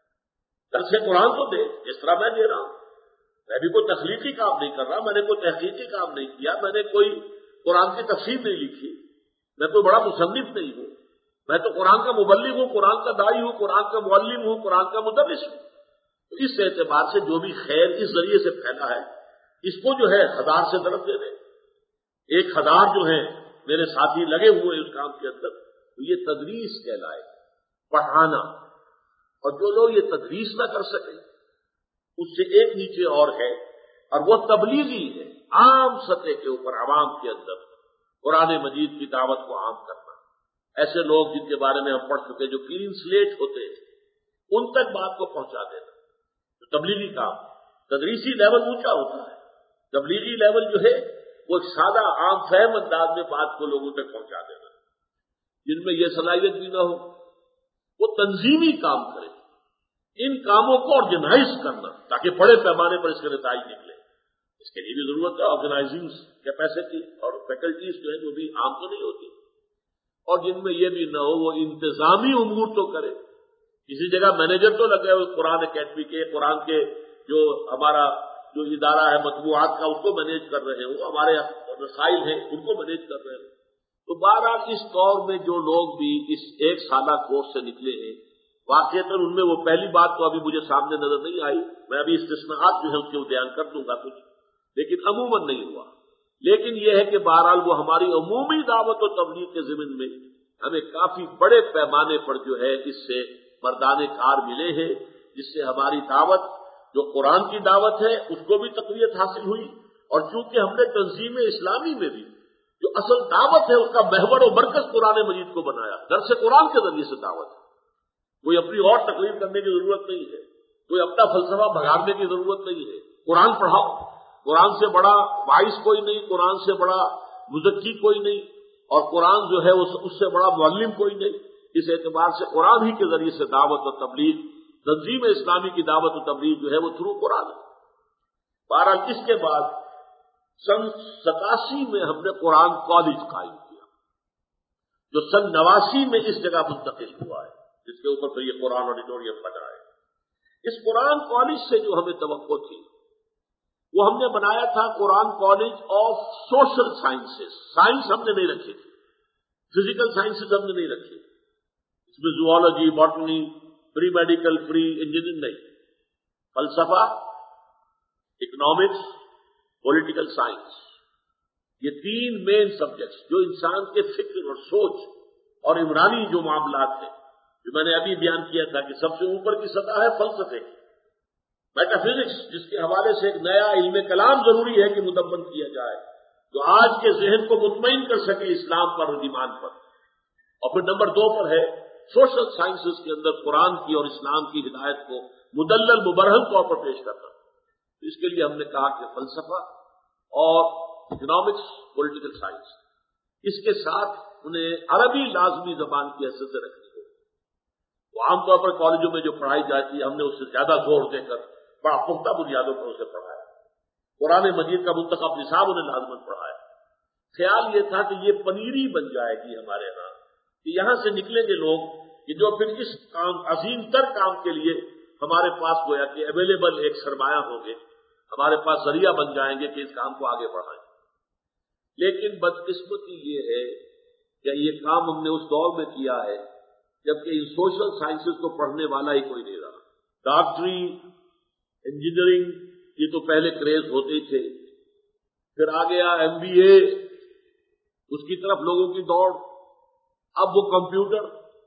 درس قرآن تو دے جس طرح میں دے رہا ہوں، میں بھی کوئی تخلیقی کام نہیں کر رہا، میں نے کوئی تحقیقی کام نہیں کیا، میں نے کوئی قرآن کی تفسیر نہیں لکھی، میں کوئی بڑا مصنف نہیں ہوں، میں تو قرآن کا مبلغ ہوں، قرآن کا داعی ہوں، قرآن کا معلم ہوں، قرآن کا مدرس ہوں۔ تو اس اعتبار سے جو بھی خیر اس ذریعے سے پھیلا ہے اس کو جو ہے ہزار سے طرف دے دیں۔ ایک ہزار جو ہیں میرے ساتھی لگے ہوئے اس کام کے اندر، تو یہ تدریس کہلائے، پڑھانا۔ اور جو لوگ یہ تدریس نہ کر سکیں اس سے ایک نیچے اور ہے، اور وہ تبلیغی ہے، عام سطح کے اوپر عوام کے اندر قرآن مجید کی دعوت کو عام کرنا۔ ایسے لوگ جن کے بارے میں ہم پڑھ چکے جو کلین سلیٹ ہوتے ہیں ان تک بات کو پہنچا دینا، تو تبلیغی کام۔ تدریسی لیول اونچا ہوتا ہے، تبلیغی لیول جو ہے وہ ایک سادہ عام فہم انداز میں بات کو لوگوں تک پہنچا دینا۔ جن میں یہ صلاحیت بھی نہ ہو وہ تنظیمی کام کرے، ان کاموں کو آرگنائز کرنا تاکہ بڑے پیمانے پر اس کے نتائج نکلے۔ اس کے لیے بھی ضرورت ہے آرگنائزنگ کیپیسٹی اور فیکلٹیز جو ہیں وہ بھی عام تو نہیں ہوتی، اور جن میں یہ بھی نہ ہو وہ انتظامی امور تو کرے۔ کسی جگہ مینیجر تو لگے ہوئے قرآن اکیڈمی کے، قرآن کے جو ہمارا جو ادارہ ہے مطبوعات کا اس کو مینیج کر رہے ہوں، ہمارے رسائل ہیں ان کو مینیج کر رہے ہوں۔ تو بہرحال اس دور میں جو لوگ بھی اس ایک سالہ کورس سے نکلے ہیں واقعتاً ان میں وہ پہلی بات تو ابھی مجھے سامنے نظر نہیں آئی، میں ابھی استثناءات جو ہے اس کے بیان کر دوں گا کچھ، لیکن عموماً نہیں ہوا۔ لیکن یہ ہے کہ بہرحال وہ ہماری عمومی دعوت و تبلیغ کے ضمن میں ہمیں کافی بڑے پیمانے پر جو ہے اس سے مردان کار ملے ہیں، جس سے ہماری دعوت جو قرآن کی دعوت ہے اس کو بھی تقویت حاصل ہوئی، اور چونکہ ہم نے تنظیم اسلامی میں بھی جو اصل دعوت ہے اس کا محور و مرکز قرآن مجید کو بنایا، درس قرآن کے ذریعے سے دعوت ہے، کوئی اپنی اور تقریر کرنے کی ضرورت نہیں ہے، کوئی اپنا فلسفہ بگاڑنے کی ضرورت نہیں ہے، قرآن پڑھاؤ، قرآن سے بڑا واعظ کوئی نہیں، قرآن سے بڑا مزکی کوئی نہیں، اور قرآن جو ہے اس سے بڑا معلم کوئی نہیں۔ اس اعتبار سے قرآن ہی کے ذریعے سے دعوت و تبلیغ، تنظیم اسلامی کی دعوت و تبلیغ جو ہے وہ تھرو قرآن ہے۔ بہرحال اس کے بعد سن ستاسی میں ہم نے قرآن کالج قائم کیا، جو سن نواسی میں اس جگہ منتقل ہوا ہے، جس کے اوپر پھر یہ قرآن آڈیٹوریم بنا ہے۔ اس قرآن کالج سے جو ہمیں توقع تھی وہ ہم نے بنایا تھا Quran college of social sciences. Science ہم نے نہیں رکھی تھی، فزیکل سائنسز ہم نے نہیں رکھی، اس میں zoology, botany, pre medical, pre engineering نہیں، فلسفہ، اکنامکس، پولیٹیکل سائنس، یہ تین مین سبجیکٹس جو انسان کے فکر اور سوچ اور عمرانی جو معاملات ہیں، جو میں نے ابھی بیان کیا تھا کہ سب سے اوپر کی سطح ہے فلسفے کی، میٹا فزکس، جس کے حوالے سے ایک نیا علم کلام ضروری ہے کہ مدون کیا جائے، جو آج کے ذہن کو مطمئن کر سکے اسلام پر اور ایمان پر۔ اور پھر نمبر دو پر ہے سوشل سائنسز کے اندر قرآن کی اور اسلام کی ہدایت کو مدلل مبرہن طور پر پیش کرنا۔ اس کے لیے ہم نے کہا کہ فلسفہ اور اکنامکس، پولیٹیکل سائنس، اس کے ساتھ انہیں عربی لازمی زبان کی حیثیت سے رکھنی ہو۔ وہ عام طور پر کالجوں میں جو پڑھائی جاتی ہے، ہم نے اس سے زیادہ زور دے کر بڑا پختہ بنیادوں پر اسے پڑھایا۔ قرآن مجید کا منتخب نصاب انہیں لازمن پڑھایا۔ خیال یہ تھا کہ یہ پنیری بن جائے گی ہمارے ہاں، کہ یہاں سے نکلیں گے لوگ کہ جو پھر اس کام عظیم تر کام کے لیے ہمارے پاس گویا کہ اویلیبل ایک سرمایہ ہوں گے، ہمارے پاس ذریعہ بن جائیں گے کہ اس کام کو آگے بڑھائیں۔ لیکن بدقسمتی یہ ہے کہ یہ کام ہم نے اس دور میں کیا ہے جبکہ ان سوشل سائنسز کو پڑھنے والا ہی کوئی نہیں رہا۔ ڈاکٹری، انجینئرنگ، یہ تو پہلے کریز ہوتے ہی تھے، پھر آ گیا ایم بی اے، اس کی طرف لوگوں کی دوڑ، اب وہ computer,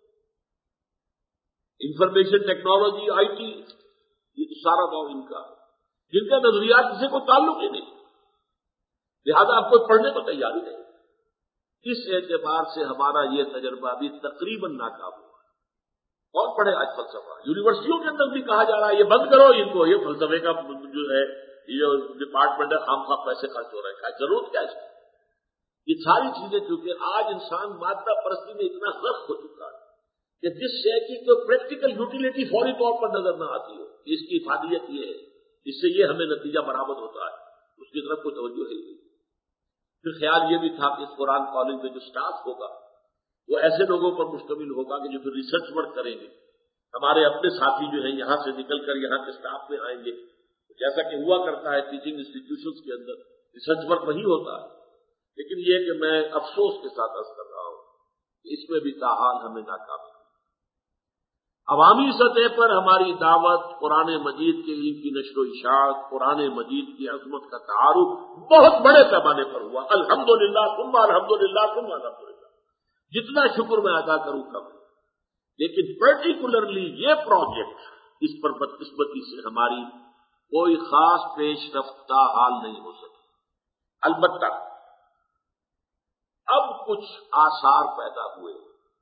information technology, I T, یہ تو سارا دور ان کا، جن کا نظریات سے کوئی تعلق ہی نہیں، لہذا اب کوئی پڑھنے کو تیار ہی نہیں۔ اس اعتبار سے ہمارا یہ تجربہ بھی تقریباً ناکام ہوا۔ کون پڑھے آج فلسفہ؟ یونیورسٹیوں کے اندر بھی کہا جا رہا ہے یہ بند کرو ان کو، یہ فلسفے کا جو ہے یہ جو ڈپارٹمنٹ ہے خام خواہ پیسے خرچ ہو رہے ہیں، ضرورت کیا ہے؟ یہ ساری چیزیں چونکہ آج انسان مادہ پرستی میں اتنا غرق ہو چکا ہے کہ جس شے کی کوئی پریکٹیکل یوٹیلیٹی فوری طور پر نظر نہ آتی ہو، اس کی افادیت یہ ہے، اس سے یہ ہمیں نتیجہ برآمد ہوتا ہے، اس کی طرف کوئی توجہ ہے نہیں۔ پھر خیال یہ بھی تھا کہ اس قرآن کالج میں جو سٹاف ہوگا وہ ایسے لوگوں پر مشتمل ہوگا کہ جو پھر ریسرچ ورک کریں گے، ہمارے اپنے ساتھی جو ہیں یہاں سے نکل کر یہاں کے سٹاف میں آئیں گے، جیسا کہ ہوا کرتا ہے ٹیچنگ انسٹیٹیوشنز کے اندر ریسرچ ورک وہی ہوتا ہے۔ لیکن یہ کہ میں افسوس کے ساتھ عرض کر رہا ہوں کہ اس میں بھی تاحال ہمیں ناکامی۔ عوامی سطح پر ہماری دعوت، قرآن مجید کے علم کی نشر و اشاعت، قرآن مجید کی عظمت کا تعارف بہت بڑے پیمانے پر ہوا، الحمدللہ ثم الحمدللہ ثم الحمدللہ، جتنا شکر میں ادا کروں کم۔ لیکن پرٹیکولرلی یہ پروجیکٹ، اس پر بدقسمتی سے ہماری کوئی خاص پیش رفتہ حال نہیں ہو سکی۔ البتہ اب کچھ آثار پیدا ہوئے۔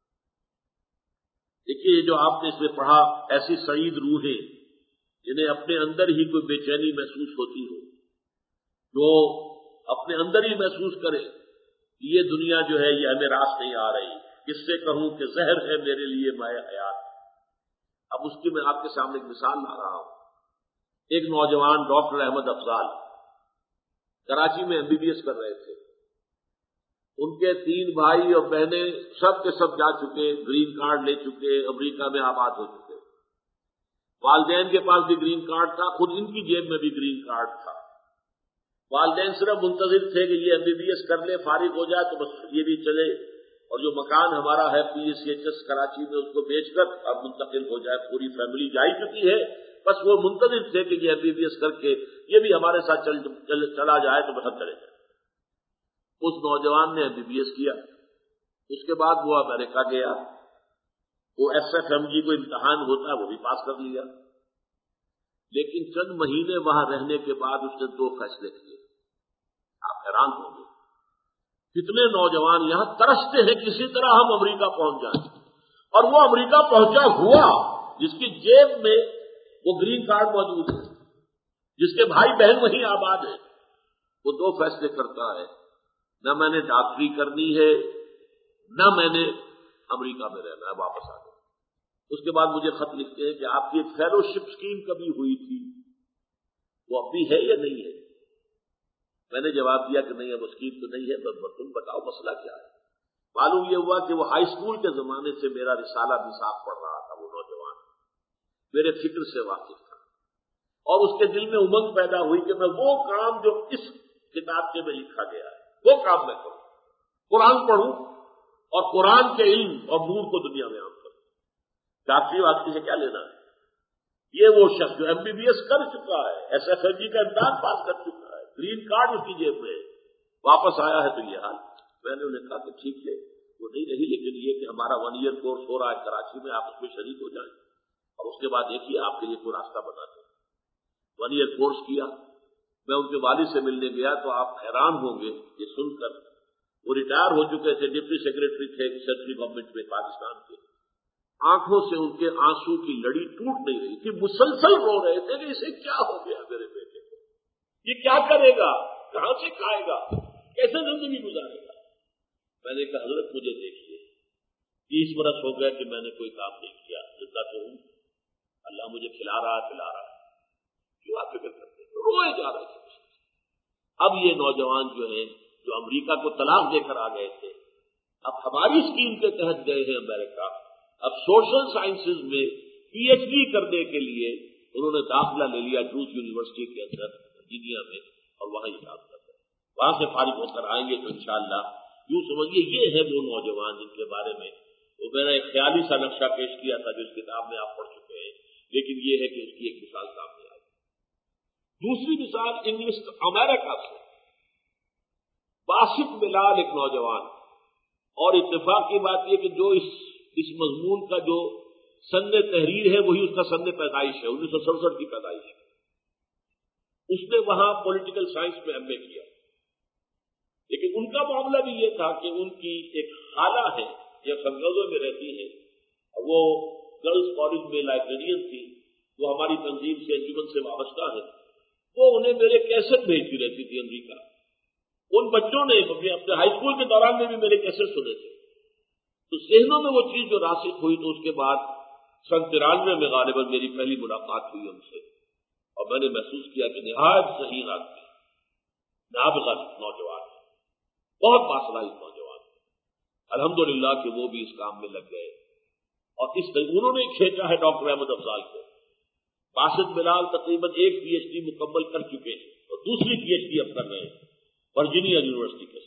دیکھیے جو آپ نے اس میں پڑھا، ایسی سعید روحیں جنہیں اپنے اندر ہی کوئی بے چینی محسوس ہوتی ہو، جو اپنے اندر ہی محسوس کرے یہ دنیا جو ہے یہ ہمیں راس نہیں آ رہی، کس سے کہوں کہ زہر ہے میرے لیے مائے حیات۔ اب اس کی میں آپ کے سامنے ایک مثال لا رہا ہوں۔ ایک نوجوان ڈاکٹر احمد افضال کراچی میں ایم بی بی ایس کر رہے تھے، ان کے تین بھائی اور بہنیں سب کے سب جا چکے، گرین کارڈ لے چکے، امریکہ میں آباد ہو چکے، والدین کے پاس بھی گرین کارڈ تھا، خود ان کی جیب میں بھی گرین کارڈ تھا۔ والدین صرف منتظر تھے کہ یہ ایم بی بی ایس کر لے، فارغ ہو جائے تو بس یہ بھی چلے، اور جو مکان ہمارا ہے P S C H S Karachi میں اس کو بیچ کر اب منتقل ہو جائے، پوری فیملی جا ہی چکی ہے، بس وہ منتظر تھے کہ یہ ایم بی بی ایس کر کے یہ بھی ہمارے ساتھ چل, چل, چلا جائے تو بس ہم چلے جائیں۔ اس نوجوان نے ایم بی بی ایس کیا، اس کے بعد وہ امریکہ گیا، وہ ایس ایف ایم جی کو امتحان ہوتا ہے وہ بھی پاس کر لیا، لیکن چند مہینے وہاں رہنے کے بعد اس نے دو فیصلے کیے، آپ حیران ہوں گے کتنے نوجوان یہاں ترستے ہیں کسی طرح ہم امریکہ پہنچ جائیں، اور وہ امریکہ پہنچا ہوا جس کی جیب میں وہ گرین کارڈ موجود ہے، جس کے بھائی بہن وہیں آباد ہیں، وہ دو فیصلے کرتا ہے، نہ میں نے ڈاکٹری کرنی ہے، نہ میں نے امریکہ میں رہنا ہے، واپس آ گیا۔ اس کے بعد مجھے خط لکھتے ہیں کہ آپ کی ایک فیلو شپ اسکیم کبھی ہوئی تھی، وہ اب بھی ہے یا نہیں ہے؟ میں نے جواب دیا کہ نہیں اب اسکیم تو نہیں ہے، تم بتاؤ مسئلہ کیا ہے۔ معلوم یہ ہوا کہ وہ ہائی اسکول کے زمانے سے میرا رسالہ نصاب پڑھ رہا تھا، وہ نوجوان میرے فکر سے واقف تھا، اور اس کے دل میں امنگ پیدا ہوئی کہ میں وہ کام جو اس کتاب کے میں لکھا گیا ہے وہ کام میں کروں، قرآن پڑھوں اور قرآن کے علم اور نور کو دنیا میں عام کروں۔ ڈاکٹری واقعی سے کیا لینا ہے؟ یہ وہ شخص جو ایم بی بی ایس کر چکا ہے، ایس ایف ایل جی کا امتحان پاس کر چکا ہے، گرین کارڈ اس کی جیب میں ہے، واپس آیا ہے تو یہ حال۔ میں نے انہیں کہا کہ ٹھیک ہے وہ نہیں رہی، لیکن یہ کہ ہمارا ون ایئر کورس ہو رہا ہے کراچی میں، آپ اس میں شریک ہو جائیں اور اس کے بعد دیکھیے آپ کے لیے کوئی راستہ بنا دیں۔ ون ایئر کورس کیا، میں ان کے والد سے ملنے گیا تو آپ حیران ہوں گے یہ سن کر، وہ ریٹائر ہو چکے تھے، ڈپٹی سیکرٹری تھے سینٹرل گورنمنٹ میں پاکستان کے۔ آنکھوں سے ان کے آنسو کی لڑی ٹوٹ نہیں رہی تھی، مسلسل رو رہے تھے کہ اسے کیا ہو گیا میرے بیٹے کو، یہ کیا کرے گا، کہاں سے کھائے گا، کیسے زندگی گزارے گا۔ میں نے کہا حضرت مجھے دیکھیے، تیس برس ہو گئے کہ میں نے کوئی کام نہیں کیا، زندہ تو ہوں، اللہ مجھے کھلا رہا ہے پلا رہا ہے، کیوں آپ فکر کرتے ہیں؟ روئے جا رہے تھے۔ اب یہ نوجوان جو ہیں جو امریکہ کو طلاق دے کر آ گئے تھے، اب ہماری اسکیم کے تحت گئے ہیں امریکہ، اب سوشل سائنسز میں پی ایچ ڈی کرنے کے لیے انہوں نے داخلہ لے لیا ڈروز یونیورسٹی کے اندر ورجینیا میں، اور وہاں یہ کام کرتے ہیں۔ وہاں سے فارغ ہو کر آئیں گے تو انشاءاللہ یوں سمجھیے یہ ہے وہ نوجوان جن کے بارے میں وہ میں نے ایک خیالی سا نقشہ پیش کیا تھا جو اس کتاب میں آپ پڑھ چکے ہیں، لیکن یہ ہے کہ اس کی ایک مثال سامنے آئی۔ دوسری مثال انگلش امریکہ سے باسط بلال ایک نوجوان، اور اتفاق کی بات یہ کہ جو اس اس مضمون کا جو سن تحریر ہے وہی اس کا سن پیدائش ہے، انیس سو سڑسٹھ کی پیدائش ہے۔ اس نے وہاں پولیٹیکل سائنس میں ایم اے کیا، لیکن ان کا معاملہ بھی یہ تھا کہ ان کی ایک خالہ ہے جو سنگوزوں میں رہتی ہے، وہ گرلز کالج میں لائبریرین تھی، وہ ہماری تنظیم سے انجمن سے وابستہ ہے، وہ انہیں میرے کیسٹ بھیجتی رہتی تھی امریکہ۔ ان بچوں نے اپنے ہائی اسکول کے دوران میں بھی میرے کیسٹ سنے تھے، تو ذہنوں میں وہ چیز جو راسخ ہوئی، تو اس کے بعد سن ترانوے میں غالباً میری پہلی ملاقات ہوئی ان سے، اور میں نے محسوس کیا کہ نہایت صحیح آدمی، نابغہ نوجوان، بہت باصلاحیت نوجوان، الحمدللہ کہ وہ بھی اس کام میں لگ گئے، اور اس انہوں نے کھینچا ہے ڈاکٹر احمد افضال کو۔ باسط بلال تقریباً ایک پی ایچ ڈی مکمل کر چکے ہیں اور دوسری پی ایچ ڈی اب کر رہے ہیں ورجینیا یونیورسٹی کے ساتھ۔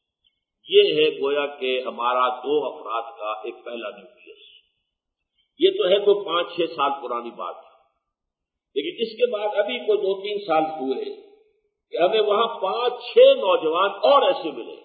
یہ ہے گویا کہ ہمارا دو افراد کا ایک پہلا نیوکلس۔ یہ تو ہے تو پانچ چھ سال پرانی بات ہے، لیکن اس کے بعد ابھی کوئی دو تین سال ہوئے کہ ہمیں وہاں پانچ چھ نوجوان اور ایسے ملے۔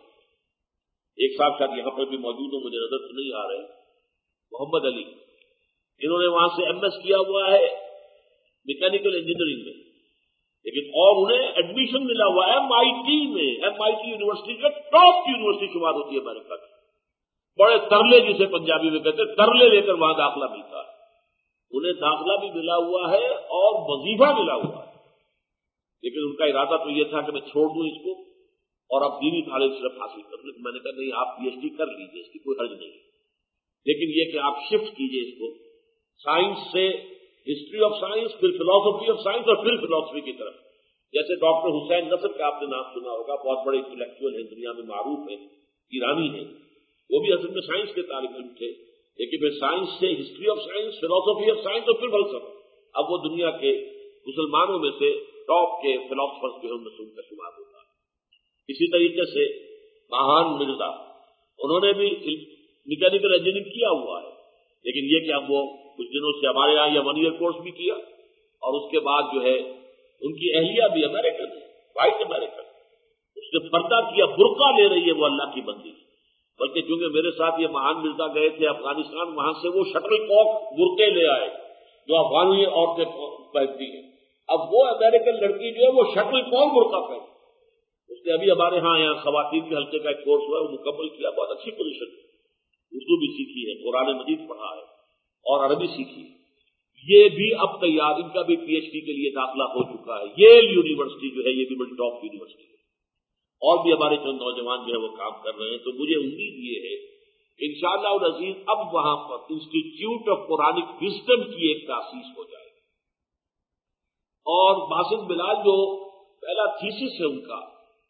ایک صاحب شاید یہاں پر بھی موجود ہوں، مجھے نظر تو نہیں آ رہے، محمد علی، انہوں نے وہاں سے ایم ایس کیا ہوا ہے میکینیکل انجینئرنگ میں، لیکن اور انہیں ایڈمیشن ملا ہوا ہے ایم آئی ٹی میں، ایم آئی ٹی یونیورسٹی کا ٹاپ کی یونیورسٹی شمار ہوتی ہے امریکہ کی، بڑے ترلے جسے پنجابی میں کہتے ہیں، ترلے لے کر وہاں داخلہ ملتا ہے، انہیں داخلہ بھی ملا ہوا ہے اور وظیفہ ملا ہوا ہے، لیکن ان کا ارادہ تو یہ تھا کہ میں چھوڑ دوں اس کو اور اب دینی تعلیم صرف حاصل کر لوں۔ میں نے کہا نہیں، آپ پی ایچ ڈی کر لیجیے، اس کی کوئی حرج نہیں، لیکن یہ کہ آپ شفٹ کیجیے اس کو سائنس سے ہسٹری آف سائنس، پھر فلاسفی آف سائنس اور پھر فلاسفی کی طرف، جیسے ڈاکٹر حسین نصر کا آپ نے نام سنا ہوگا، بہت بڑے انٹلیکچوئل ہیں، دنیا میں معروف ہیں، ایرانی ہیں، وہ بھی اصل میں سائنس کے طالب علم تھے، لیکن پھر سائنس سے history of science, philosophy of science اور پھر فلسفہ، اب وہ دنیا کے مسلمانوں میں سے ٹاپ کے فلاسفرز کے ان میں کا شمار ہوتا ہے۔ اسی طریقے سے ماہان مرزا، انہوں نے بھی میکینیکل انجینئرنگ کیا ہوا ہے، لیکن یہ کہ اب وہ کچھ دنوں سے ہمارے یہاں یہ ون ایئر کورس بھی کیا، اور اس کے بعد جو ہے ان کی اہلیہ بھی امریکن ہے، وائٹ امریکن، اس نے پردہ کیا، برقع لے رہی ہے وہ اللہ کی بندی، بلکہ چونکہ میرے ساتھ یہ مہان مرزا گئے تھے افغانستان، وہاں سے وہ شٹل کاک برقعے لے آئے جو افغانی عورتیں پہنتی ہیں، اب وہ امریکن لڑکی جو ہے وہ شٹل کاک برقع پہنتی، اس نے ابھی ہمارے ہاں یہاں خواتین کے حلقے کا ایک کورس ہوا ہے، وہ مکمل کیا، بہت اچھی پوزیشن، اردو بھی سیکھی ہے، قرآن مجید پڑھا ہے اور عربی سیکھی، یہ بھی اب تیار، ان کا بھی پی ایچ ڈی کے لیے داخلہ ہو چکا ہے، ییل یونیورسٹی جو ہے یہ بھی بڑی ٹاپ یونیورسٹی ہے، اور بھی ہمارے چند نوجوان جو ہے وہ کام کر رہے ہیں، تو مجھے امید یہ ہے انشاءاللہ العزیز اب وہاں پر انسٹیٹیوٹ آف قرآنک وزڈم کی ایک تاسیس ہو جائے، اور باسط بلال جو پہلا تھیسس ہے ان کا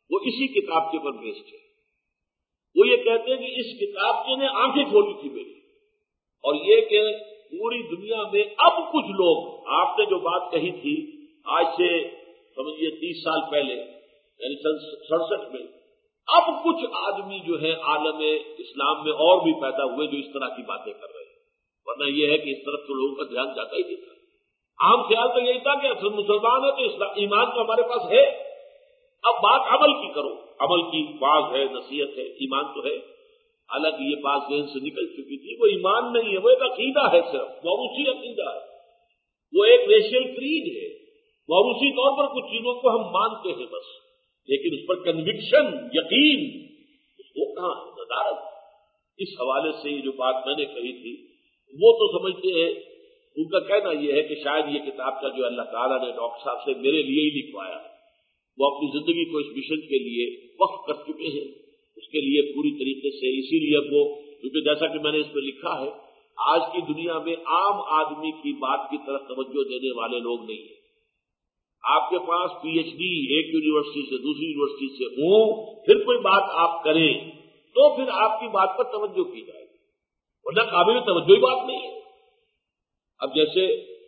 وہ اسی کتابچے پر بیسڈ ہے. وہ یہ کہتے ہیں کہ اس کتابچے نے آنکھیں کھولی تھی میری، اور یہ کہ پوری دنیا میں اب کچھ لوگ، آپ نے جو بات کہی تھی آج سے سمجھیے تیس سال پہلے یعنی سن سڑسٹھ میں، اب کچھ آدمی جو ہے عالم اسلام میں اور بھی پیدا ہوئے جو اس طرح کی باتیں کر رہے ہیں، ورنہ یہ ہے کہ اس طرف تو لوگوں کا دھیان جاتا ہی نہیں تھا. عام خیال تو یہی تھا کہ اصل مسلمان ہے تو اسلام ایمان تو ہمارے پاس ہے، اب بات عمل کی کرو، عمل کی باز ہے، نصیحت ہے، ایمان تو ہے. حالانکہ یہ بات ذہن سے نکل چکی تھی، وہ ایمان نہیں ہے، وہ ایک عقیدہ ہے، صرف موروثی عقیدہ ہے، وہ ایک ریشیل کریڈ ہے. موروثی طور پر کچھ چیزوں کو ہم مانتے ہیں بس، لیکن اس پر کنوکشن، یقین، اس کو کہاں ندارت. اس حوالے سے یہ جو بات میں نے کہی تھی وہ تو سمجھتے ہیں، ان کا کہنا یہ ہے کہ شاید یہ کتاب کا جو اللہ تعالیٰ نے ڈاکٹر صاحب سے میرے لیے ہی لکھوایا ہے، وہ اپنی زندگی کو اس مشن کے لیے وقف کر چکے ہیں، اس کے لیے پوری طریقے سے. اسی لیے وہ، کیونکہ جیسا کہ میں نے اس میں لکھا ہے، آج کی دنیا میں عام آدمی کی بات کی طرف توجہ دینے والے لوگ نہیں ہیں. آپ کے پاس پی ایچ ڈی ایک یونیورسٹی سے دوسری یونیورسٹی سے ہوں، پھر کوئی بات آپ کریں تو پھر آپ کی بات پر توجہ کی جائے، ورنہ قابل توجہ ہی بات نہیں ہے. اب جیسے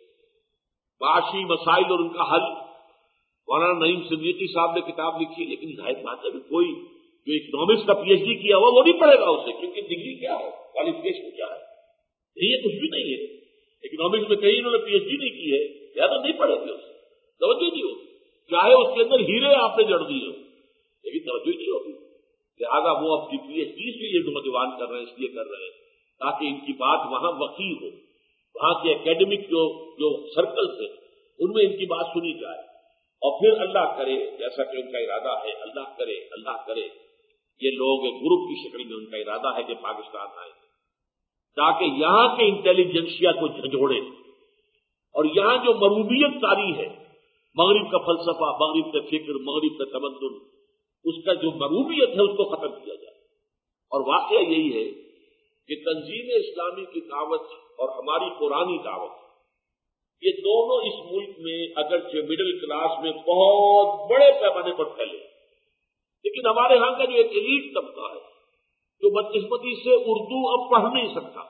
معاشی مسائل اور ان کا حل، مولانا نعیم صدیقی صاحب نے کتاب لکھی، لیکن ظاہر بات ہے کہ کوئی جو اکنامکس کا پی ایچ ڈی کیا ہوا وہ نہیں پڑھے گا اسے، کیونکہ ڈگری کیا ہے، کوالیفکیشن کیا ہے، یہ کچھ بھی نہیں ہے. اکنامکس میں کہیں انہوں نے پی ایچ ڈی نہیں کی ہے، لہٰذا نہیں پڑھے گے اسے، توجہ نہیں ہوگی، چاہے اس کے اندر ہیرے آپ نے جڑ دیے ہو، لیکن توجہ نہیں ہوگی. لہٰذا وہ اپنی پی ایچ ڈی سے یہ نوجوان کر رہے ہیں، اس لیے کر رہے ہیں تاکہ ان کی بات وہاں وقیع ہو، وہاں کے اکیڈمک جو جو سرکلز ہیں ان میں ان کی بات سنی جائے. اور پھر اللہ کرے، جیسا کہ ان کا ارادہ ہے، اللہ کرے اللہ کرے یہ لوگ ایک گروپ کی شکل میں ان کا ارادہ ہے کہ پاکستان آئیں تاکہ یہاں کے انٹیلیجنسیا کو جھنجھوڑے، اور یہاں جو مروبیت طاری ہے، مغرب کا فلسفہ، مغرب کا فکر، مغرب کا تمدن، اس کا جو مروبیت ہے اس کو ختم کیا جائے. اور واقعہ یہی ہے کہ تنظیم اسلامی کی دعوت اور ہماری قرآنی دعوت، یہ دونوں اس ملک میں اگرچہ مڈل کلاس میں بہت بڑے پیمانے پر پھیلے، لیکن ہمارے ہاں کا جو ایک ایلیٹ طبقہ ہے جو بدقسمتی سے اردو اب پڑھ نہیں سکتا،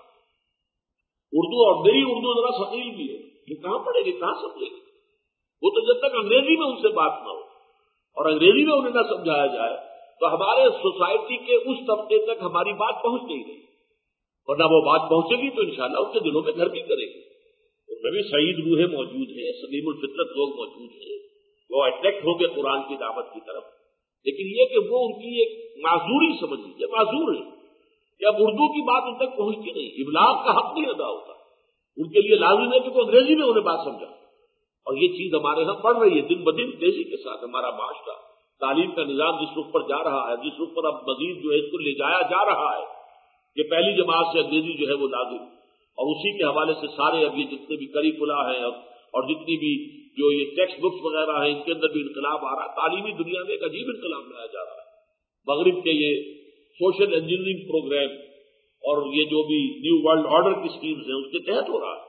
اردو، اور میری اردو ذرا ثقیل بھی ہے، یہ کہاں پڑھے گی، کہاں سمجھے گی؟ وہ تو جب تک انگریزی میں ان سے بات نہ ہو اور انگریزی میں انہیں نہ سمجھایا جائے تو ہمارے سوسائٹی کے اس طبقے تک ہماری بات پہنچ نہیں رہی. ورنہ وہ بات پہنچے گی تو انشاءاللہ ان کے دلوں میں گھر بھی کرے گی. ان میں بھی سعید روحیں موجود ہیں، سلیم الفطرت لوگ موجود ہیں، وہ اٹریکٹ ہوں گے قرآن کی دعوت کی طرف. لیکن یہ کہ وہ ان کی ایک معذوری سمجھ لیجیے، معذور ہے کہ اب اردو کی بات ان تک پہنچتی نہیں، ابلاغ کا حق نہیں ادا ہوتا. ان کے لیے لازم ہے کہ وہ انگریزی میں انہیں بات سمجھا. اور یہ چیز ہمارے یہاں بڑھ رہی ہے دن بدن تیزی کے ساتھ. ہمارا معاشرہ، تعلیم کا نظام جس رخ پر جا رہا ہے، جس رخ پر اب مزید جو ہے اس کو لے جایا جا رہا ہے کہ پہلی جماعت سے انگریزی جو ہے وہ لازم، اور اسی کے حوالے سے سارے اب یہ جتنے بھی کریکولا ہیں اور جتنی بھی جو یہ ٹیکسٹ بکس وغیرہ ہیں ان کے اندر بھی انقلاب آ رہا ہے. تعلیمی دنیا میں ایک عجیب انقلاب لایا جا رہا ہے. مغرب کے یہ سوشل انجینئرنگ پروگرام اور یہ جو بھی نیو ورلڈ آرڈر کی اسکیمز ہیں اس کے تحت ہو رہا ہے.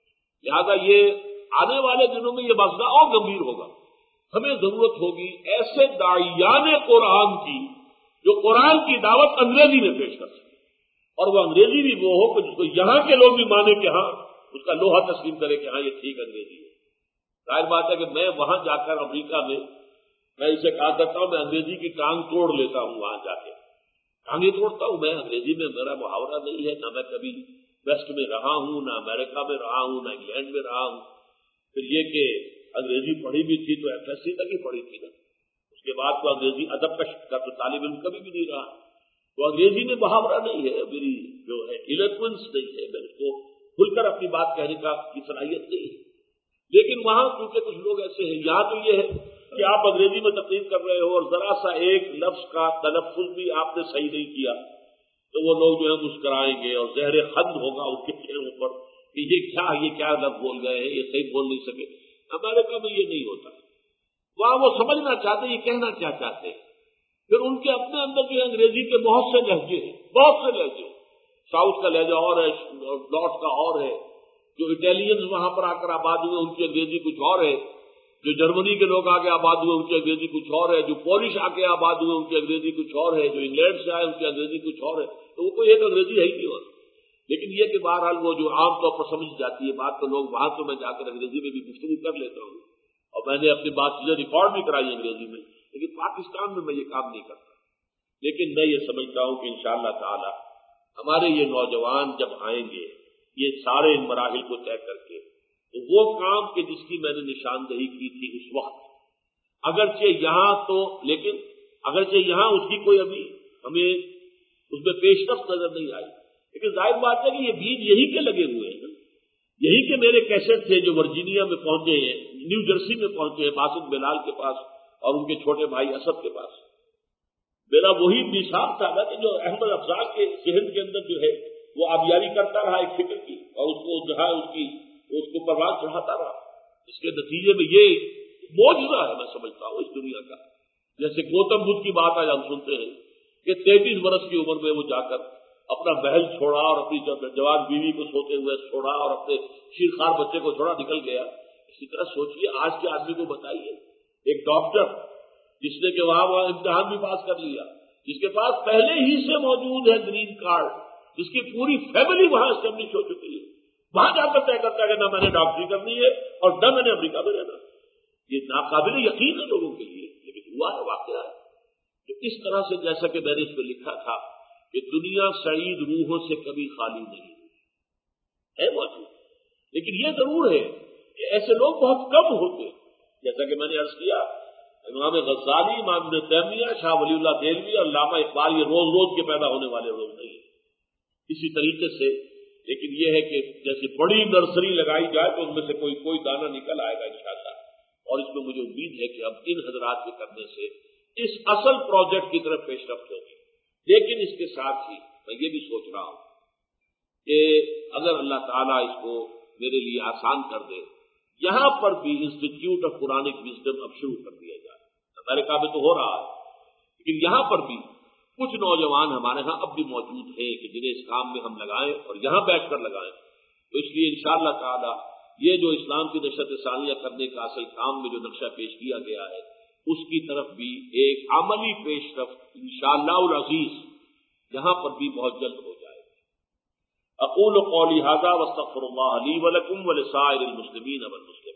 لہذا یہ آنے والے دنوں میں یہ مسئلہ اور گمبھیر ہوگا. ہمیں ضرورت ہوگی ایسے داعیان قرآن کی جو قرآن کی دعوت انگریزی میں پیش کر سکے، اور وہ انگریزی بھی وہ ہو کہ جس کو یہاں کے لوگ بھی مانے کہ ہاں اس کا لوہا تسلیم کرے کہ ہاں یہ ٹھیک انگریزی ہے. ظاہر بات ہے کہ میں وہاں جا کر امریکہ میں میں اسے کہا کرتا ہوں میں انگریزی کی ٹانگ توڑ لیتا ہوں. وہاں جا کے ٹانگیں توڑتا ہوں. میں انگریزی میں میرا محاورہ نہیں ہے، نہ میں کبھی ویسٹ میں رہا ہوں، نہ امریکہ میں رہا ہوں، نہ انگلینڈ میں رہا ہوں. پھر یہ کہ انگریزی پڑھی بھی تھی تو ایف ایس سی تک ہی پڑھی تھی نا، اس کے بعد تو انگریزی ادب کا تو طالب علم کبھی بھی نہیں رہا. تو انگریزی میں محاورہ نہیں ہے، میری جو ہے ایلیکوینس نہیں ہے، میں اس کو کھل کر اپنی بات کہنے کا کی صلاحیت نہیں ہے. لیکن وہاں کیونکہ کچھ لوگ ایسے ہیں، یہاں تو یہ ہے کہ آپ انگریزی میں تقریر کر رہے ہو اور ذرا سا ایک لفظ کا تلفظ بھی آپ نے صحیح نہیں کیا تو وہ لوگ جو ہے مسکرائیں گے اور زہر خند ہوگا ان کے چہروں پر کہ یہ کیا یہ کیا لفظ بول گئے ہیں، یہ صحیح بول نہیں سکے. امریکہ میں یہ نہیں ہوتا. وہاں وہ سمجھنا چاہتے یہ کہنا کیا چاہتے ہیں. پھر ان کے اپنے اندر جو انگریزی کے بہت سے لہجے ہیں، بہت سے لہجے. ساؤتھ کا لہجہ اور ہے، نارتھ کا اور ہے. جو اٹیلینز وہاں پر آ کر آباد ہوئے ان کی انگریزی کچھ اور ہے. جو جرمنی کے لوگ آگے آباد ہوئے ان کی انگریزی کچھ اور ہے، جو پولش آگے آباد ہوئے ان کی انگریزی کچھ اور ہے، جو انگلینڈ سے آئے ان کی انگریزی کچھ اور ہے، تو وہ کوئی ایک انگریزی ہے ہی نہیں ہوتا۔ لیکن یہ کہ بہرحال وہ جو عام طور پر سمجھ جاتی ہے بات، تو لوگ وہاں تو میں جا کر انگریزی میں بھی گفتگو کر لیتا ہوں اور میں نے اپنی بات چیزیں ریکارڈ بھی کرائی انگریزی میں، لیکن پاکستان میں میں یہ کام نہیں کرتا۔ لیکن میں یہ سمجھتا ہوں کہ انشاءاللہ تعالی ہمارے یہ نوجوان جب آئیں گے یہ سارے ان مراحل کو طے کر کے، تو وہ کام کہ جس کی میں نے نشاندہی کی تھی اس وقت، اگرچہ یہاں تو لیکن اگرچہ یہاں اس کی کوئی ابھی ہمیں اس میں پیش رفت نظر نہیں آئی، لیکن ظاہر بات ہے کہ یہ بیج یہی کے لگے ہوئے ہیں، یہی کہ میرے کیسٹ تھے جو ورجینیا میں پہنچے ہیں، نیو جرسی میں پہنچے ہیں باسط بلال کے پاس اور ان کے چھوٹے بھائی اسد کے پاس۔ میرا وہی نصاب تھا نا کہ جو احمد افضال کے ذہن کے اندر جو ہے وہ آبیاری کرتا رہا ایک فکر کی، اور اس کو جو ہے اس کی اس کو پرواز چڑھاتا رہا۔ اس کے نتیجے میں یہ معجزہ ہے میں سمجھتا ہوں اس دنیا کا۔ جیسے گوتم بدھ کی بات آج ہم سنتے ہیں کہ تینتیس برس کی عمر میں وہ جا کر اپنا محل چھوڑا اور اپنی جوان بیوی کو سوتے ہوئے چھوڑا اور اپنے شیرخوار بچے کو چھوڑا نکل گیا۔ اسی طرح سوچئے آج کے آدمی کو بتائیے، ایک ڈاکٹر جس نے کہ وہاں وہاں امتحان بھی پاس کر لیا، جس کے پاس پہلے ہی سے موجود ہے گرین کارڈ، جس کی پوری فیملی وہاں اسٹیبلش ہو چکی ہے، وہاں جا کر طے کرتا ہے کہ نہ میں نے ڈاکٹری کرنی ہے اور نہ میں نے امریکہ میں رہنا۔ یہ ناقابل یقین ہے لوگوں کے لیے، لیکن ہوا ہے، واقعہ ہے۔ تو اس طرح سے جیسا کہ میں نے اس پہ لکھا تھا کہ دنیا سعید روحوں سے کبھی خالی نہیں ہے موجود، لیکن یہ ضرور ہے کہ ایسے لوگ بہت کم ہوتے ہیں۔ جیسا کہ میں نے عرض کیا، امام غزالی، امام ابن تیمیہ، شاہ ولی اللہ دہلوی اور علامہ اقبال یہ روز روز کے پیدا ہونے والے لوگ نہیں ہیں۔ اسی طریقے سے لیکن یہ ہے کہ جیسے بڑی نرسری لگائی جائے تو ان میں سے کوئی کوئی دانہ نکل آئے گا انشاءاللہ، اور اس میں مجھے امید ہے کہ اب ان حضرات کے کرنے سے اس اصل پروجیکٹ کی طرف پیش رفت ہوگی۔ لیکن اس کے ساتھ ہی میں یہ بھی سوچ رہا ہوں کہ اگر اللہ تعالیٰ اس کو میرے لیے آسان کر دے، یہاں پر بھی انسٹیٹیوٹ آف قرآنک وزڈم اب شروع کر دیا جائے۔ امریکہ میں تو ہو رہا ہے، لیکن یہاں پر بھی کچھ نوجوان ہمارے ہاں اب بھی موجود ہیں کہ جنہیں اس کام میں ہم لگائیں اور یہاں بیٹھ کر لگائیں۔ تو اس لیے انشاءاللہ تعالی یہ جو اسلام کی نشت ثانیہ کرنے کا اصل کام میں جو نقشہ پیش کیا گیا ہے اس کی طرف بھی ایک عملی پیش رفت انشاءاللہ العزیز یہاں پر بھی بہت جلد ہو جائے گی۔ اقول قولی ھذا واستغفر اللہ لی ولکم ولسائر المسلمین والمسلمات۔